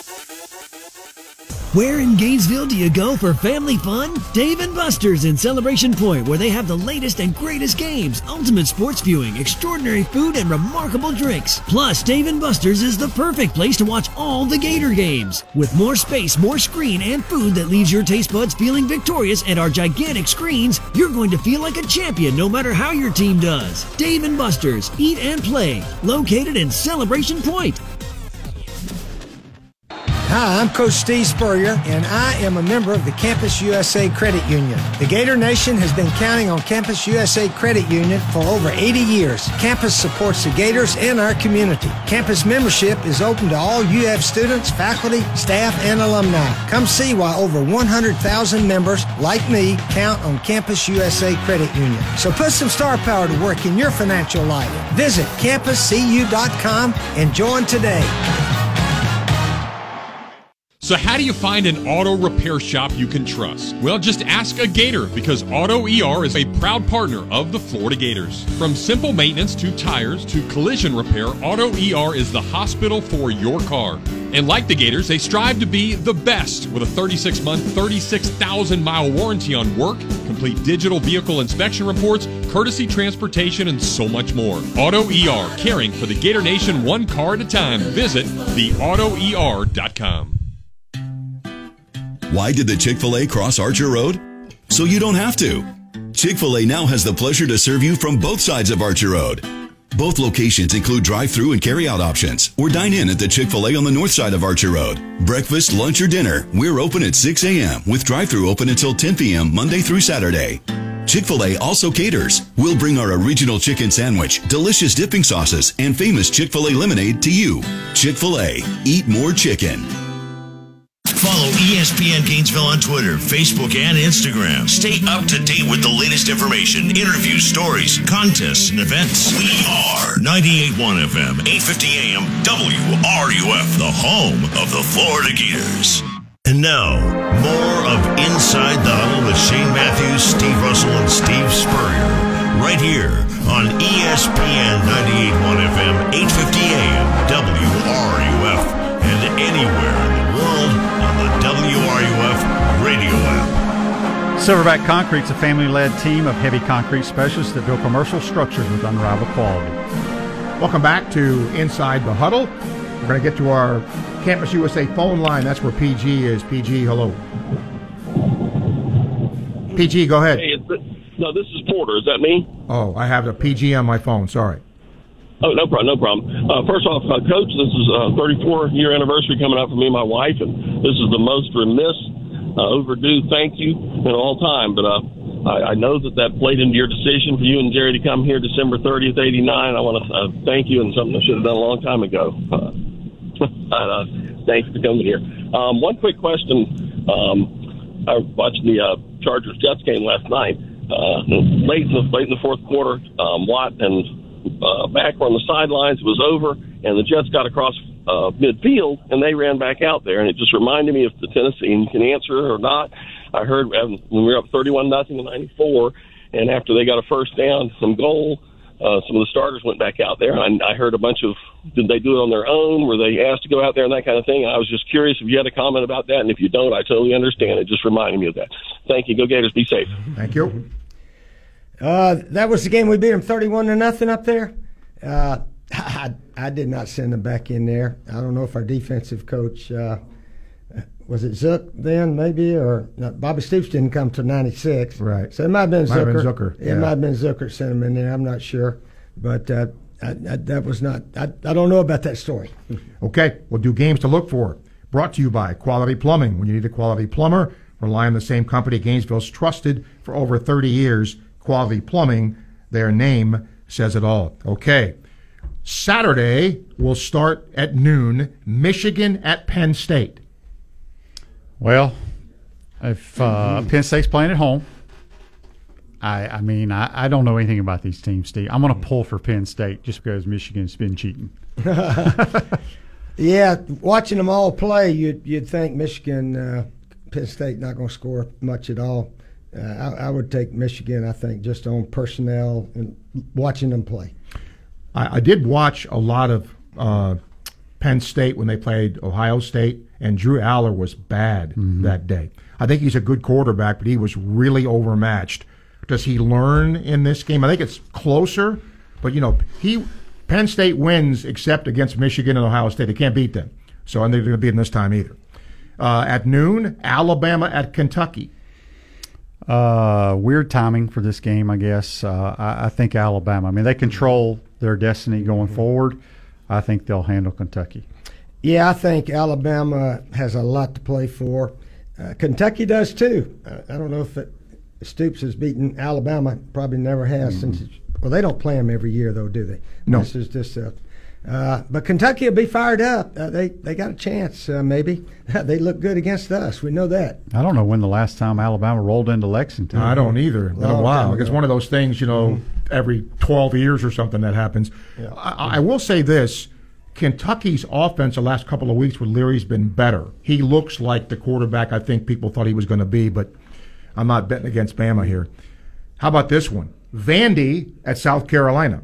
Where in Gainesville do you go for family fun? Dave & Buster's in Celebration Point, where they have the latest and greatest games, ultimate sports viewing, extraordinary food, and remarkable drinks. Plus, Dave & Buster's is the perfect place to watch all the Gator games. With more space, more screen, and food that leaves your taste buds feeling victorious at our gigantic screens, you're going to feel like a champion no matter how your team does. Dave & Buster's, eat and play, located in Celebration Point. Hi, I'm Coach Steve Spurrier, and I am a member of the Campus USA Credit Union. The Gator Nation has been counting on Campus USA Credit Union for over 80 years. Campus supports the Gators and our community. Campus membership is open to all UF students, faculty, staff, and alumni. Come see why over 100,000 members like me count on Campus USA Credit Union. So put some star power to work in your financial life. Visit campuscu.com and join today. So how do you find an auto repair shop you can trust? Well, just ask a Gator, because Auto ER is a proud partner of the Florida Gators. From simple maintenance to tires to collision repair, Auto ER is the hospital for your car. And like the Gators, they strive to be the best with a 36-month, 36,000-mile warranty on work, complete digital vehicle inspection reports, courtesy transportation, and so much more. Auto ER, caring for the Gator Nation one car at a time. Visit theautoer.com. Why did the Chick-fil-A cross Archer Road? So you don't have to. Chick-fil-A now has the pleasure to serve you from both sides of Archer Road. Both locations include drive-through and carry-out options, or dine in at the Chick-fil-A on the north side of Archer Road. Breakfast, lunch, or dinner, we're open at 6 a.m. with drive-through open until 10 p.m. Monday through Saturday. Chick-fil-A also caters. We'll bring our original chicken sandwich, delicious dipping sauces, and famous Chick-fil-A lemonade to you. Chick-fil-A. Eat more chicken. Follow ESPN Gainesville on Twitter, Facebook, and Instagram. Stay up to date with the latest information, interviews, stories, contests, and events. We are 98.1 FM, 850 AM, WRUF, the home of the Florida Gators. And now, more of Inside the Huddle with Shane Matthews, Steve Russell, and Steve Spurrier. Right here on ESPN 98.1 FM, 850 AM, WRUF, and anywhere in the world on the WRUF radio app. Silverback Concrete's a family-led team of heavy concrete specialists that build commercial structures with unrivaled quality. Welcome back to Inside the Huddle. We're going to get to our Campus USA phone line. That's where PG is. PG, hello. PG, go ahead. Hey, no, this is Porter. Is that me? Oh, I have a PG on my phone. Sorry. Oh, no problem, no problem. First off, Coach, this is a 34-year anniversary coming up for me and my wife, and this is the most remiss, overdue thank you in all time. But I know that played into your decision for you and Jerry to come here December 30th, 89. I want to thank you, and something I should have done a long time ago. Thanks for coming here. One quick question. I watched the Chargers-Jets game last night. Late in the fourth quarter, Watt and back on the sidelines. It was over, and the Jets got across midfield, and they ran back out there. And it just reminded me of the Tennessee. And you can answer it or not. I heard when we were up 31-0 in '94, and after they got a first down, some goal, some of the starters went back out there. And I heard a bunch of, did they do it on their own? Were they asked to go out there and that kind of thing? I was just curious if you had a comment about that, and if you don't, I totally understand. It just reminded me of that. Thank you. Go Gators. Be safe. Thank you. That was the game we beat them 31-0 up there. I did not send them back in there. I don't know if our defensive coach, was it Zook then maybe, or no, Bobby Stoops didn't come to 96. Right. So it might have been Zucker. It might have been Zucker sent him in there. I'm not sure. But that was not, I don't know about that story. Okay, we'll do games to look for. Brought to you by Quality Plumbing. When you need a quality plumber, rely on the same company Gainesville's trusted for over 30 years. Quality Plumbing, their name says it all. Okay, Saturday will start at noon, Michigan at Penn State. Well, if Penn State's playing at home, I mean, I don't know anything about these teams, Steve. I'm going to pull for Penn State just because Michigan's been cheating. Yeah, watching them all play, you'd think Michigan, Penn State not going to score much at all. I would take Michigan, I think, just on personnel and watching them play. I did watch a lot of Penn State when they played Ohio State, and Drew Aller was bad that day. I think he's a good quarterback, but he was really overmatched. Does he learn in this game? I think it's closer, but, Penn State wins except against Michigan and Ohio State. They can't beat them. So I think they're going to beat them this time either. At noon, Alabama at Kentucky. Weird timing for this game, I guess. I think Alabama. I mean, they control their destiny going forward. I think they'll handle Kentucky. Yeah, I think Alabama has a lot to play for. Kentucky does too. I don't know if Stoops has beaten Alabama. Probably never has since. Well, they don't play them every year, though, do they? No. This is just but Kentucky will be fired up. They got a chance, maybe. They look good against us. We know that. I don't know when the last time Alabama rolled into Lexington. I don't either. It's been a while. It's one of those things, every 12 years or something that happens. Yeah. I will say this. Kentucky's offense the last couple of weeks with Leary's been better. He looks like the quarterback I think people thought he was going to be, but I'm not betting against Bama here. How about this one? Vandy at South Carolina.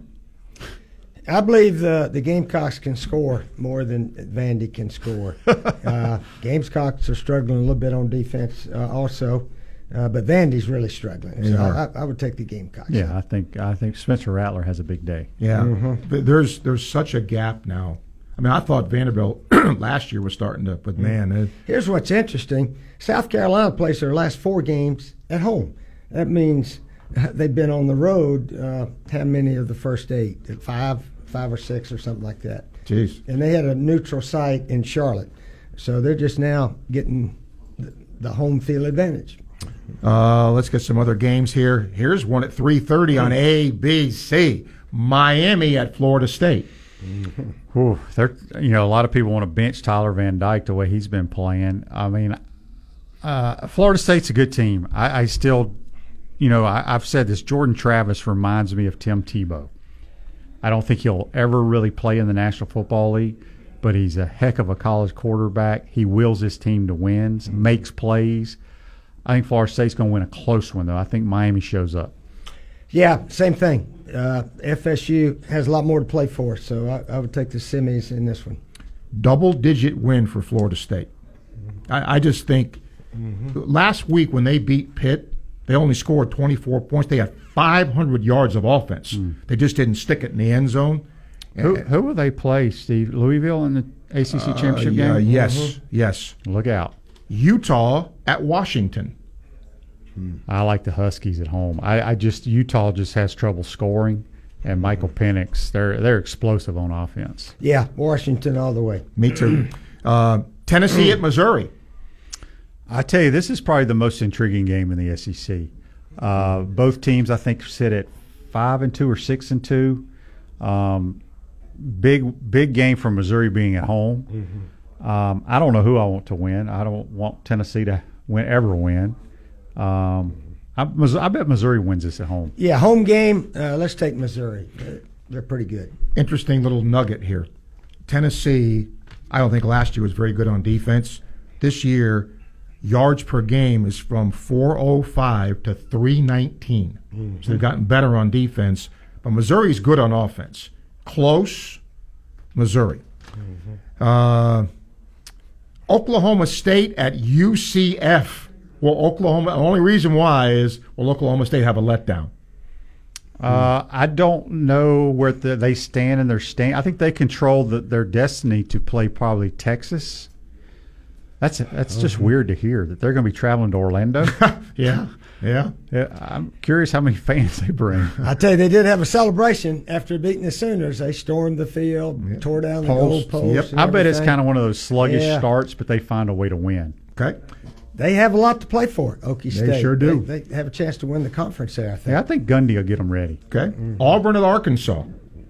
I believe the Gamecocks can score more than Vandy can score. Gamecocks are struggling a little bit on defense also, but Vandy's really struggling. So I would take the Gamecocks. Yeah, I think Spencer Rattler has a big day. Yeah, there's such a gap now. I mean, I thought Vanderbilt last year was starting to, but man. Here's what's interesting. South Carolina plays their last 4 games at home. That means they've been on the road how many of the first 8? 5 or 6 or something like that. Jeez. And they had a neutral site in Charlotte. So they're just now getting the home field advantage. Let's get some other games here. Here's one at 3:30 on ABC. Miami at Florida State. Whew, a lot of people want to bench Tyler Van Dyke the way he's been playing. I mean, Florida State's a good team. I still, I've said this. Jordan Travis reminds me of Tim Tebow. I don't think he'll ever really play in the National Football League, but he's a heck of a college quarterback. He wills his team to wins, makes plays. I think Florida State's going to win a close one, though. I think Miami shows up. Yeah, same thing. FSU has a lot more to play for, so I would take the Semis in this one. Double-digit win for Florida State. I just think last week when they beat Pitt, they only scored 24 points. They had 500 yards of offense. They just didn't stick it in the end zone. Who will they play, Steve? Louisville in the ACC championship game? Yes. Look out. Utah at Washington. I like the Huskies at home. Utah just has trouble scoring, and Michael Penix, they're explosive on offense. Yeah, Washington all the way. Me too. Tennessee at Missouri. I tell you, this is probably the most intriguing game in the SEC. Both teams, I think, sit at 5-2 or 6-2. Big game for Missouri being at home. I don't know who I want to win. I don't want Tennessee to ever win. I bet Missouri wins this at home. Yeah, home game. Let's take Missouri. They're pretty good. Interesting little nugget here. Tennessee, I don't think last year was very good on defense. This year, yards per game is from 405 to 319. So they've gotten better on defense. But Missouri's good on offense. Close, Missouri. Oklahoma State at UCF. Well, Oklahoma, the only reason why is, Oklahoma State have a letdown. I don't know where they stand in their stand. I think they control their destiny to play probably Texas. That's just weird to hear that they're going to be traveling to Orlando. Yeah. I'm curious how many fans they bring. I tell you, they did have a celebration after beating the Sooners. They stormed the field, tore down the goal post. I bet it's kind of one of those sluggish starts, but they find a way to win. Okay. They have a lot to play for, Okie State. They sure do. They have a chance to win the conference there, I think. Yeah, I think Gundy will get them ready. Okay. Auburn at Arkansas.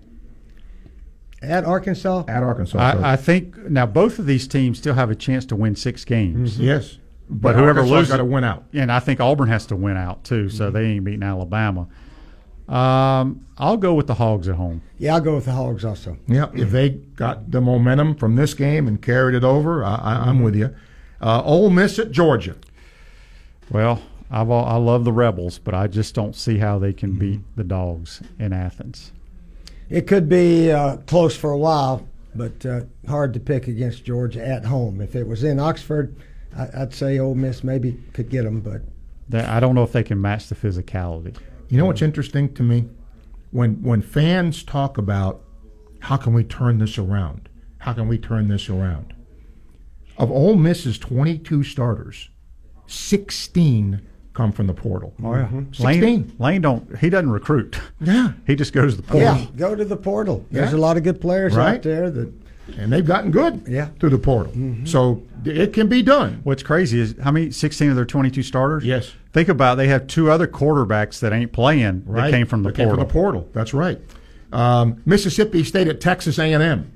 At Arkansas? At Arkansas. I think now both of these teams still have a chance to win 6 games. Yes. But whoever loses got to win out. And I think Auburn has to win out, too, so they ain't beating Alabama. I'll go with the Hogs at home. Yeah, I'll go with the Hogs also. Yeah, if they got the momentum from this game and carried it over, I'm with you. Ole Miss at Georgia. Well, I love the Rebels, but I just don't see how they can beat the Dogs in Athens. It could be close for a while, but hard to pick against Georgia at home. If it was in Oxford, I'd say Ole Miss maybe could get them, but I don't know if they can match the physicality. You know what's interesting to me? When fans talk about how can we turn this around? How can we turn this around? Of Ole Miss's 22 starters, 16 come from the portal. Oh, yeah. 16. Lane he doesn't recruit. Yeah. He just goes to the portal. Yeah, go to the portal. There's a lot of good players out there and they've gotten good through the portal. So it can be done. What's crazy is how many 16 of their 22 starters? Yes. Think about it, they have 2 other quarterbacks that ain't playing that came from the portal. Came from the portal. That's right. Mississippi State at Texas A&M.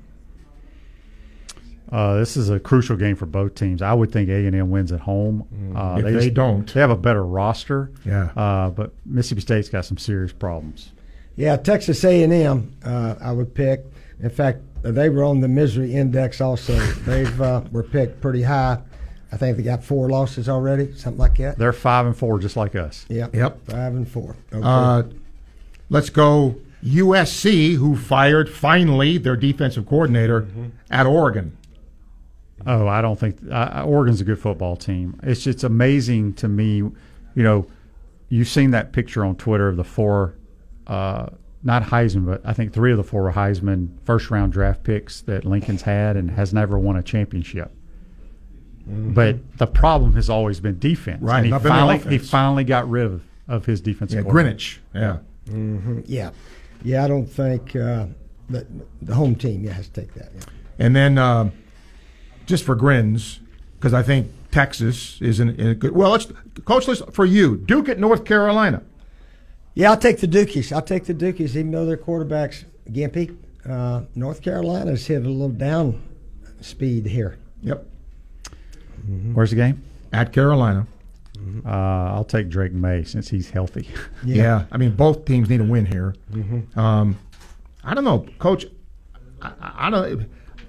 This is a crucial game for both teams. I would think A&M wins at home. They don't. They have a better roster. Yeah. But Mississippi State's got some serious problems. Yeah, Texas A&M I would pick. In fact, they were on the misery index also. They've were picked pretty high. I think they got 4 losses already, something like that. They're 5-4, just like us. Yep. 5-4. Okay. Let's go USC, who fired finally their defensive coordinator at Oregon. Oh, I don't think Oregon's a good football team. It's just amazing to me. You know, you've seen that picture on Twitter of the 4, not Heisman, but I think 3 of the 4 were Heisman first-round draft picks that Lincoln's had and has never won a championship. But the problem has always been defense. Right. And he finally got rid of his defensive coordinator. Greenwich. Yeah. Yeah, I don't think that the home team has to take that. Yeah. And then just for grins, because I think Texas is in a good – well, Coach, for you, Duke at North Carolina. Yeah, I'll take the Dukies, even though their quarterback's gimpy. North Carolina's hit a little down speed here. Yep. Where's the game? At Carolina. I'll take Drake May since he's healthy. Yeah. I mean, both teams need a win here. I don't know, Coach. I don't.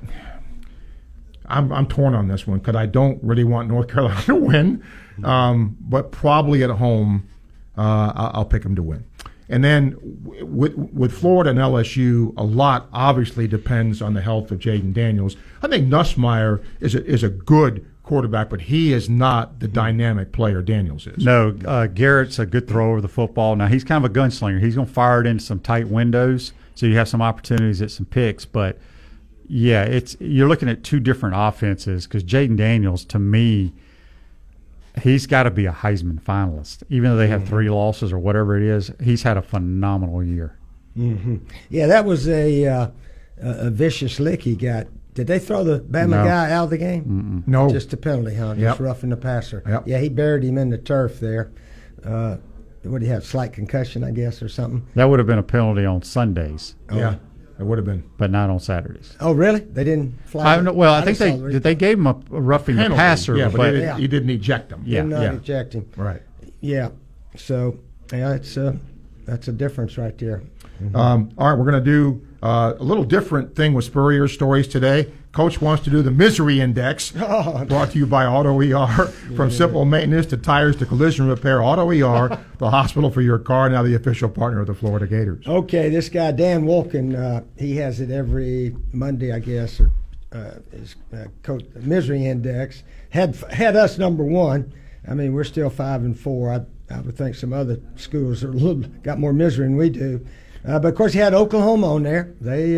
I'm torn on this one because I don't really want North Carolina to win, but probably at home, I'll pick them to win. And then with Florida and LSU, a lot obviously depends on the health of Jaden Daniels. I think Nussmeier is a good quarterback, but he is not the dynamic player Daniels is. No, Garrett's a good thrower of the football. Now, he's kind of a gunslinger. He's going to fire it into some tight windows, so you have some opportunities at some picks. But, yeah, you're looking at 2 different offenses because Jaden Daniels, to me, he's got to be a Heisman finalist. Even though they have 3 losses or whatever it is, he's had a phenomenal year. Yeah, that was a vicious lick he got. Did they throw the Bama guy out of the game? No. Just a penalty, huh? Just roughing the passer. Yep. Yeah, he buried him in the turf there. What do you have, slight concussion, I guess, or something? That would have been a penalty on Sundays. Oh. Yeah, it would have been. But not on Saturdays. Oh, really? They didn't fly it? I think they gave him a roughing the passer. Yeah, but he didn't eject him. Did not eject him. Right. Yeah. So, that's a difference right there. All right, we're going to do a little different thing with Spurrier's stories today. Coach wants to do the Misery Index, brought to you by Auto ER. From simple maintenance to tires to collision repair, Auto ER, the hospital for your car, now the official partner of the Florida Gators. Okay, this guy, Dan Wolken, he has it every Monday, I guess, or his Coach Misery Index. Had us number 1. I mean, we're still 5-4. I would think some other schools are got more misery than we do. But, of course, he had Oklahoma on there.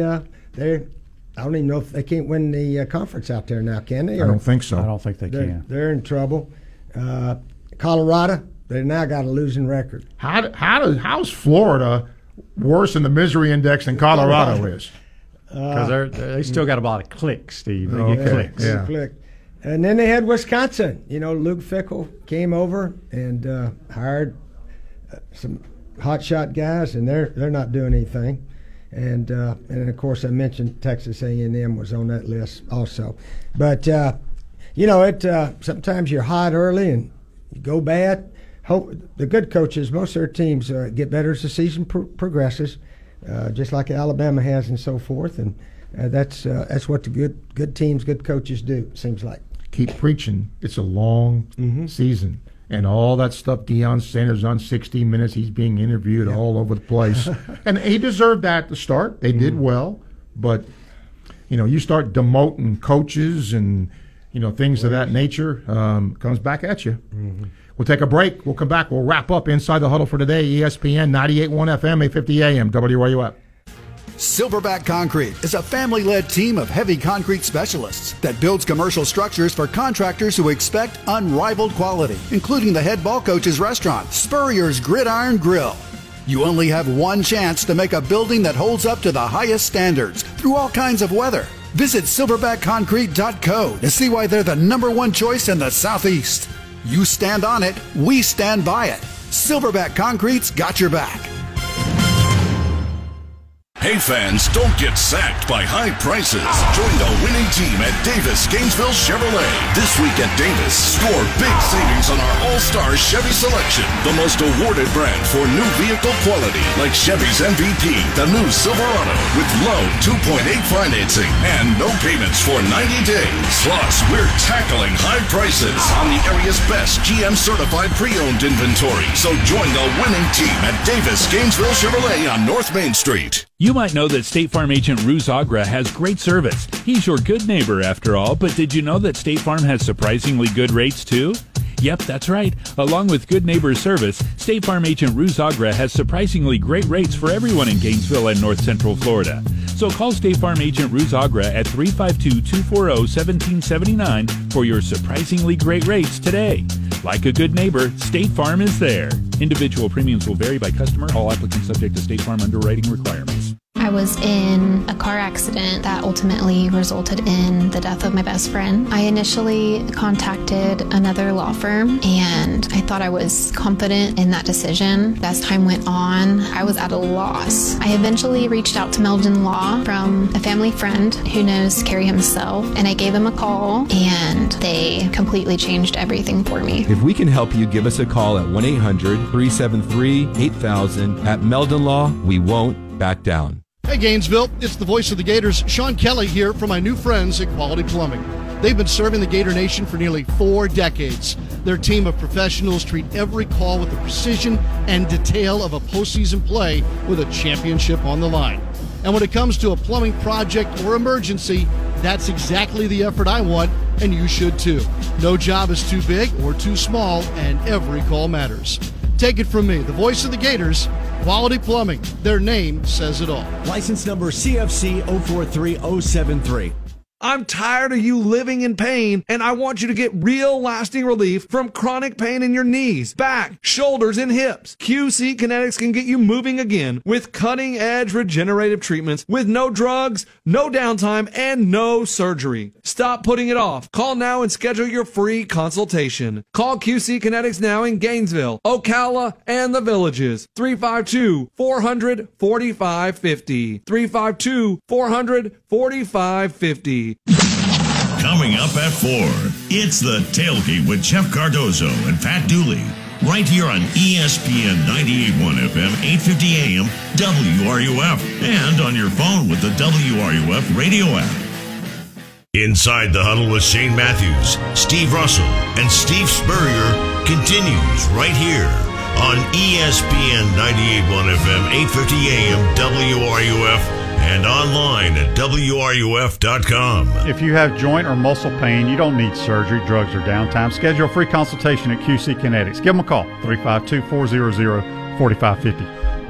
I don't even know if they can't win the conference out there now, can they? I don't think so. I don't think they can. They're in trouble. Colorado, they now got a losing record. How's Florida worse in the Misery Index than Colorado is? Because they still got a lot of clicks, Steve. They get clicks. Yeah. And then they had Wisconsin. You know, Luke Fickell came over and hired some hotshot guys, and they're not doing anything. And of course I mentioned Texas A&M was on that list also. But sometimes you're hot early and you go bad. The good coaches, most of their teams get better as the season progresses, just like Alabama has and so forth. And that's what the good teams, good coaches do. It seems like. Keep preaching. It's a long season. And all that stuff, Deion Sanders on 60 Minutes, he's being interviewed all over the place. And he deserved that at the start. They did well. But, you start demoting coaches and, things of that nature, comes back at you. We'll take a break. We'll come back. We'll wrap up Inside the Huddle for today. ESPN 98.1 FM, 850 AM, WRUF. Silverback Concrete is a family-led team of heavy concrete specialists that builds commercial structures for contractors who expect unrivaled quality, including the head ball coach's restaurant, Spurrier's Gridiron Grill. You only have one chance to make a building that holds up to the highest standards through all kinds of weather. Visit silverbackconcrete.co to see why they're the #1 choice in the Southeast. You stand on it, we stand by it. Silverback Concrete's got your back. Hey fans, don't get sacked by high prices. Join the winning team at Davis Gainesville Chevrolet. This week at Davis, score big savings on our all-star Chevy selection. The most awarded brand for new vehicle quality, like Chevy's MVP, the new Silverado, with low 2.8 financing and no payments for 90 days. Plus, we're tackling high prices on the area's best GM certified pre-owned inventory. So join the winning team at Davis Gainesville Chevrolet on North Main Street. You might know that State Farm agent Ruz Agra has great service. He's your good neighbor after all, but did you know that State Farm has surprisingly good rates too? Yep, that's right. Along with good neighbor service, State Farm agent Ruz Agra has surprisingly great rates for everyone in Gainesville and North Central Florida. So call State Farm agent Ruz Agra at 352-240-1779 for your surprisingly great rates today. Like a good neighbor, State Farm is there. Individual premiums will vary by customer. All applicants subject to State Farm underwriting requirements. I was in a car accident that ultimately resulted in the death of my best friend. I initially contacted another law firm, and I thought I was confident in that decision. As time went on, I was at a loss. I eventually reached out to Meldon Law from a family friend who knows Kerry himself, and I gave him a call, and they completely changed everything for me. If we can help you, give us a call at 1-800-373-8000. At Meldon Law, we won't back down. Hey Gainesville, it's the voice of the Gators, Sean Kelly here from my new friends at Quality Plumbing. They've been serving the Gator Nation for nearly 4 decades. Their team of professionals treat every call with the precision and detail of a postseason play with a championship on the line. And when it comes to a plumbing project or emergency, that's exactly the effort I want, and you should too. No job is too big or too small, and every call matters. Take it from me, the voice of the Gators, Quality Plumbing. Their name says it all. License number CFC 043073. I'm tired of you living in pain, and I want you to get real lasting relief from chronic pain in your knees, back, shoulders, and hips. QC Kinetics can get you moving again with cutting-edge regenerative treatments with no drugs, no downtime, and no surgery. Stop putting it off. Call now and schedule your free consultation. Call QC Kinetics now in Gainesville, Ocala, and the Villages. 352-400-4550. 352-400-4550. Coming up at 4, it's The Tailgate with Jeff Cardozo and Pat Dooley. Right here on ESPN 98.1 FM, 850 AM, WRUF. And on your phone with the WRUF radio app. Inside the Huddle with Shane Matthews, Steve Russell, and Steve Spurrier continues right here on ESPN 98.1 FM, 850 AM, WRUF. And online at WRUF.com. If you have joint or muscle pain, you don't need surgery, drugs, or downtime. Schedule a free consultation at QC Kinetics. Give them a call, 352-400-4550.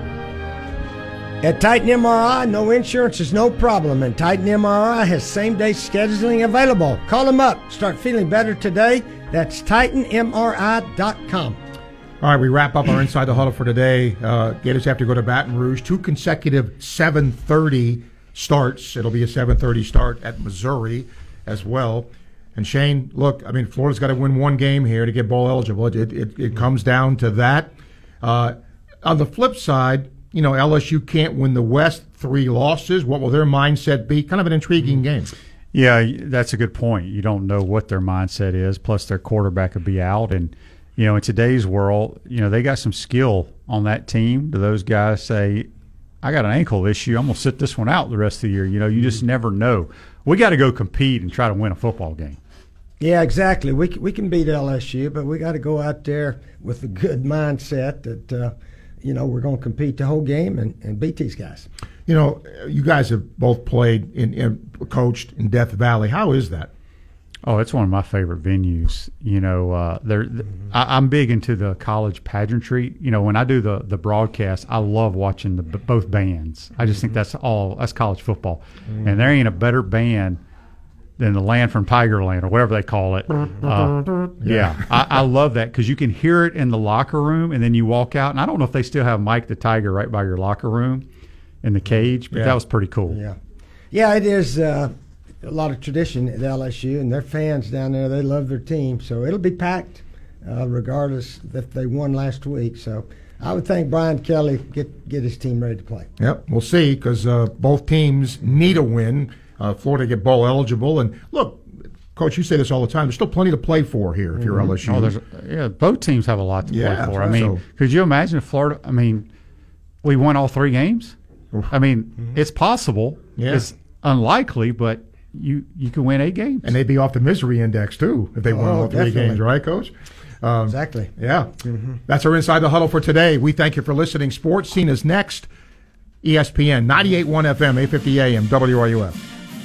At Titan MRI, no insurance is no problem, and Titan MRI has same-day scheduling available. Call them up. Start feeling better today. That's TitanMRI.com. All right, we wrap up our Inside the Huddle for today. Gators have to go to Baton Rouge. 2 consecutive 7:30 starts. It'll be a 7:30 start at Missouri as well. And Shane, look, I mean, Florida's got to win one game here to get bowl eligible. It comes down to that. On the flip side, you know, LSU can't win the West, 3 losses. What will their mindset be? Kind of an intriguing game. Yeah, that's a good point. You don't know what their mindset is. Plus, their quarterback could be out. And, you know, in today's world, you know, they got some skill on that team. Do those guys say, I got an ankle issue, I'm going to sit this one out the rest of the year? You know, you just never know. We got to go compete and try to win a football game. Yeah, exactly. We can beat LSU, but we got to go out there with a good mindset that, you know, we're going to compete the whole game and beat these guys. You know, you guys have both played coached in Death Valley. How is that? Oh, it's one of my favorite venues. You know, I'm big into the college pageantry. You know, when I do the broadcast, I love watching both bands. I just think that's college football. And there ain't a better band than the Land from Tigerland or whatever they call it. I love that because you can hear it in the locker room, and then you walk out. And I don't know if they still have Mike the Tiger right by your locker room in the cage, but that was pretty cool. Yeah, it is a lot of tradition at LSU, and their fans down there, they love their team. So it'll be packed regardless if they won last week. So I would think Brian Kelly get his team ready to play. Yep, we'll see, because both teams need a win. Florida get bowl eligible. And look, Coach, you say this all the time. There's still plenty to play for here if you're LSU. Oh, both teams have a lot to play for. I mean, could you imagine if Florida, we won all 3 games? It's possible. Yeah. It's unlikely, but you can win 8 games. And they'd be off the misery index, too, if they won all 3 games, right, Coach? Exactly. Yeah. That's our Inside the Huddle for today. We thank you for listening. Sports Scene is next. ESPN 98.1 FM, 850 AM, WRUF.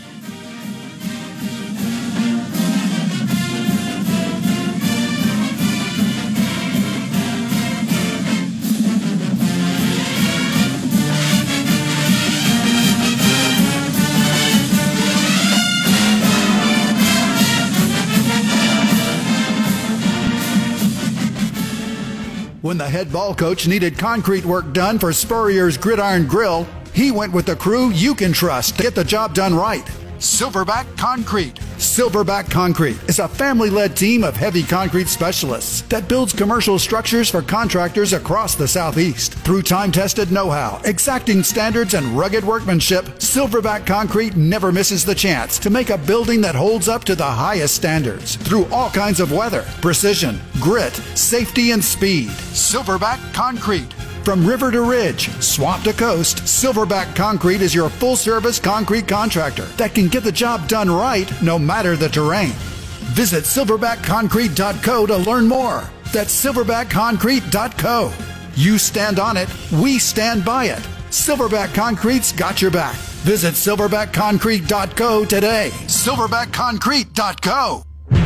When the head ball coach needed concrete work done for Spurrier's Gridiron Grill, he went with the crew you can trust to get the job done right. Silverback Concrete. Silverback Concrete is a family-led team of heavy concrete specialists that builds commercial structures for contractors across the Southeast. Through time-tested know-how, exacting standards, and rugged workmanship, Silverback Concrete never misses the chance to make a building that holds up to the highest standards through all kinds of weather, precision, grit, safety, and speed. Silverback Concrete. From river to ridge, swamp to coast, Silverback Concrete is your full-service concrete contractor that can get the job done right no matter the terrain. Visit silverbackconcrete.co to learn more. That's silverbackconcrete.co. You stand on it, we stand by it. Silverback Concrete's got your back. Visit silverbackconcrete.co today. silverbackconcrete.co.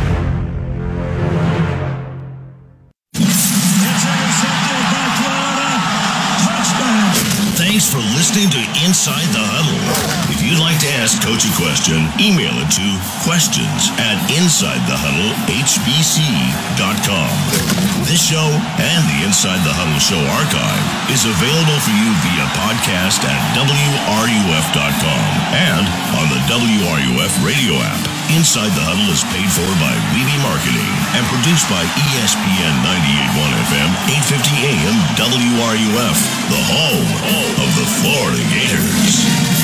Thanks for listening to Inside the Huddle. If you'd like to ask Coach a question, email it to questions@InsideTheHuddleHBC.com. This show and the Inside the Huddle show archive is available for you via podcast at WRUF.com and on the WRUF radio app. Inside the Huddle is paid for by Weeby Marketing and produced by ESPN 98.1 FM, 850 AM, WRUF, the home of the Florida Gators.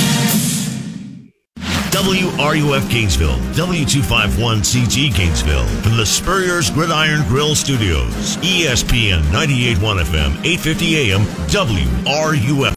WRUF Gainesville, W251CG Gainesville, from the Spurrier's Gridiron Grill Studios, ESPN 98.1 FM, 850 AM, WRUF.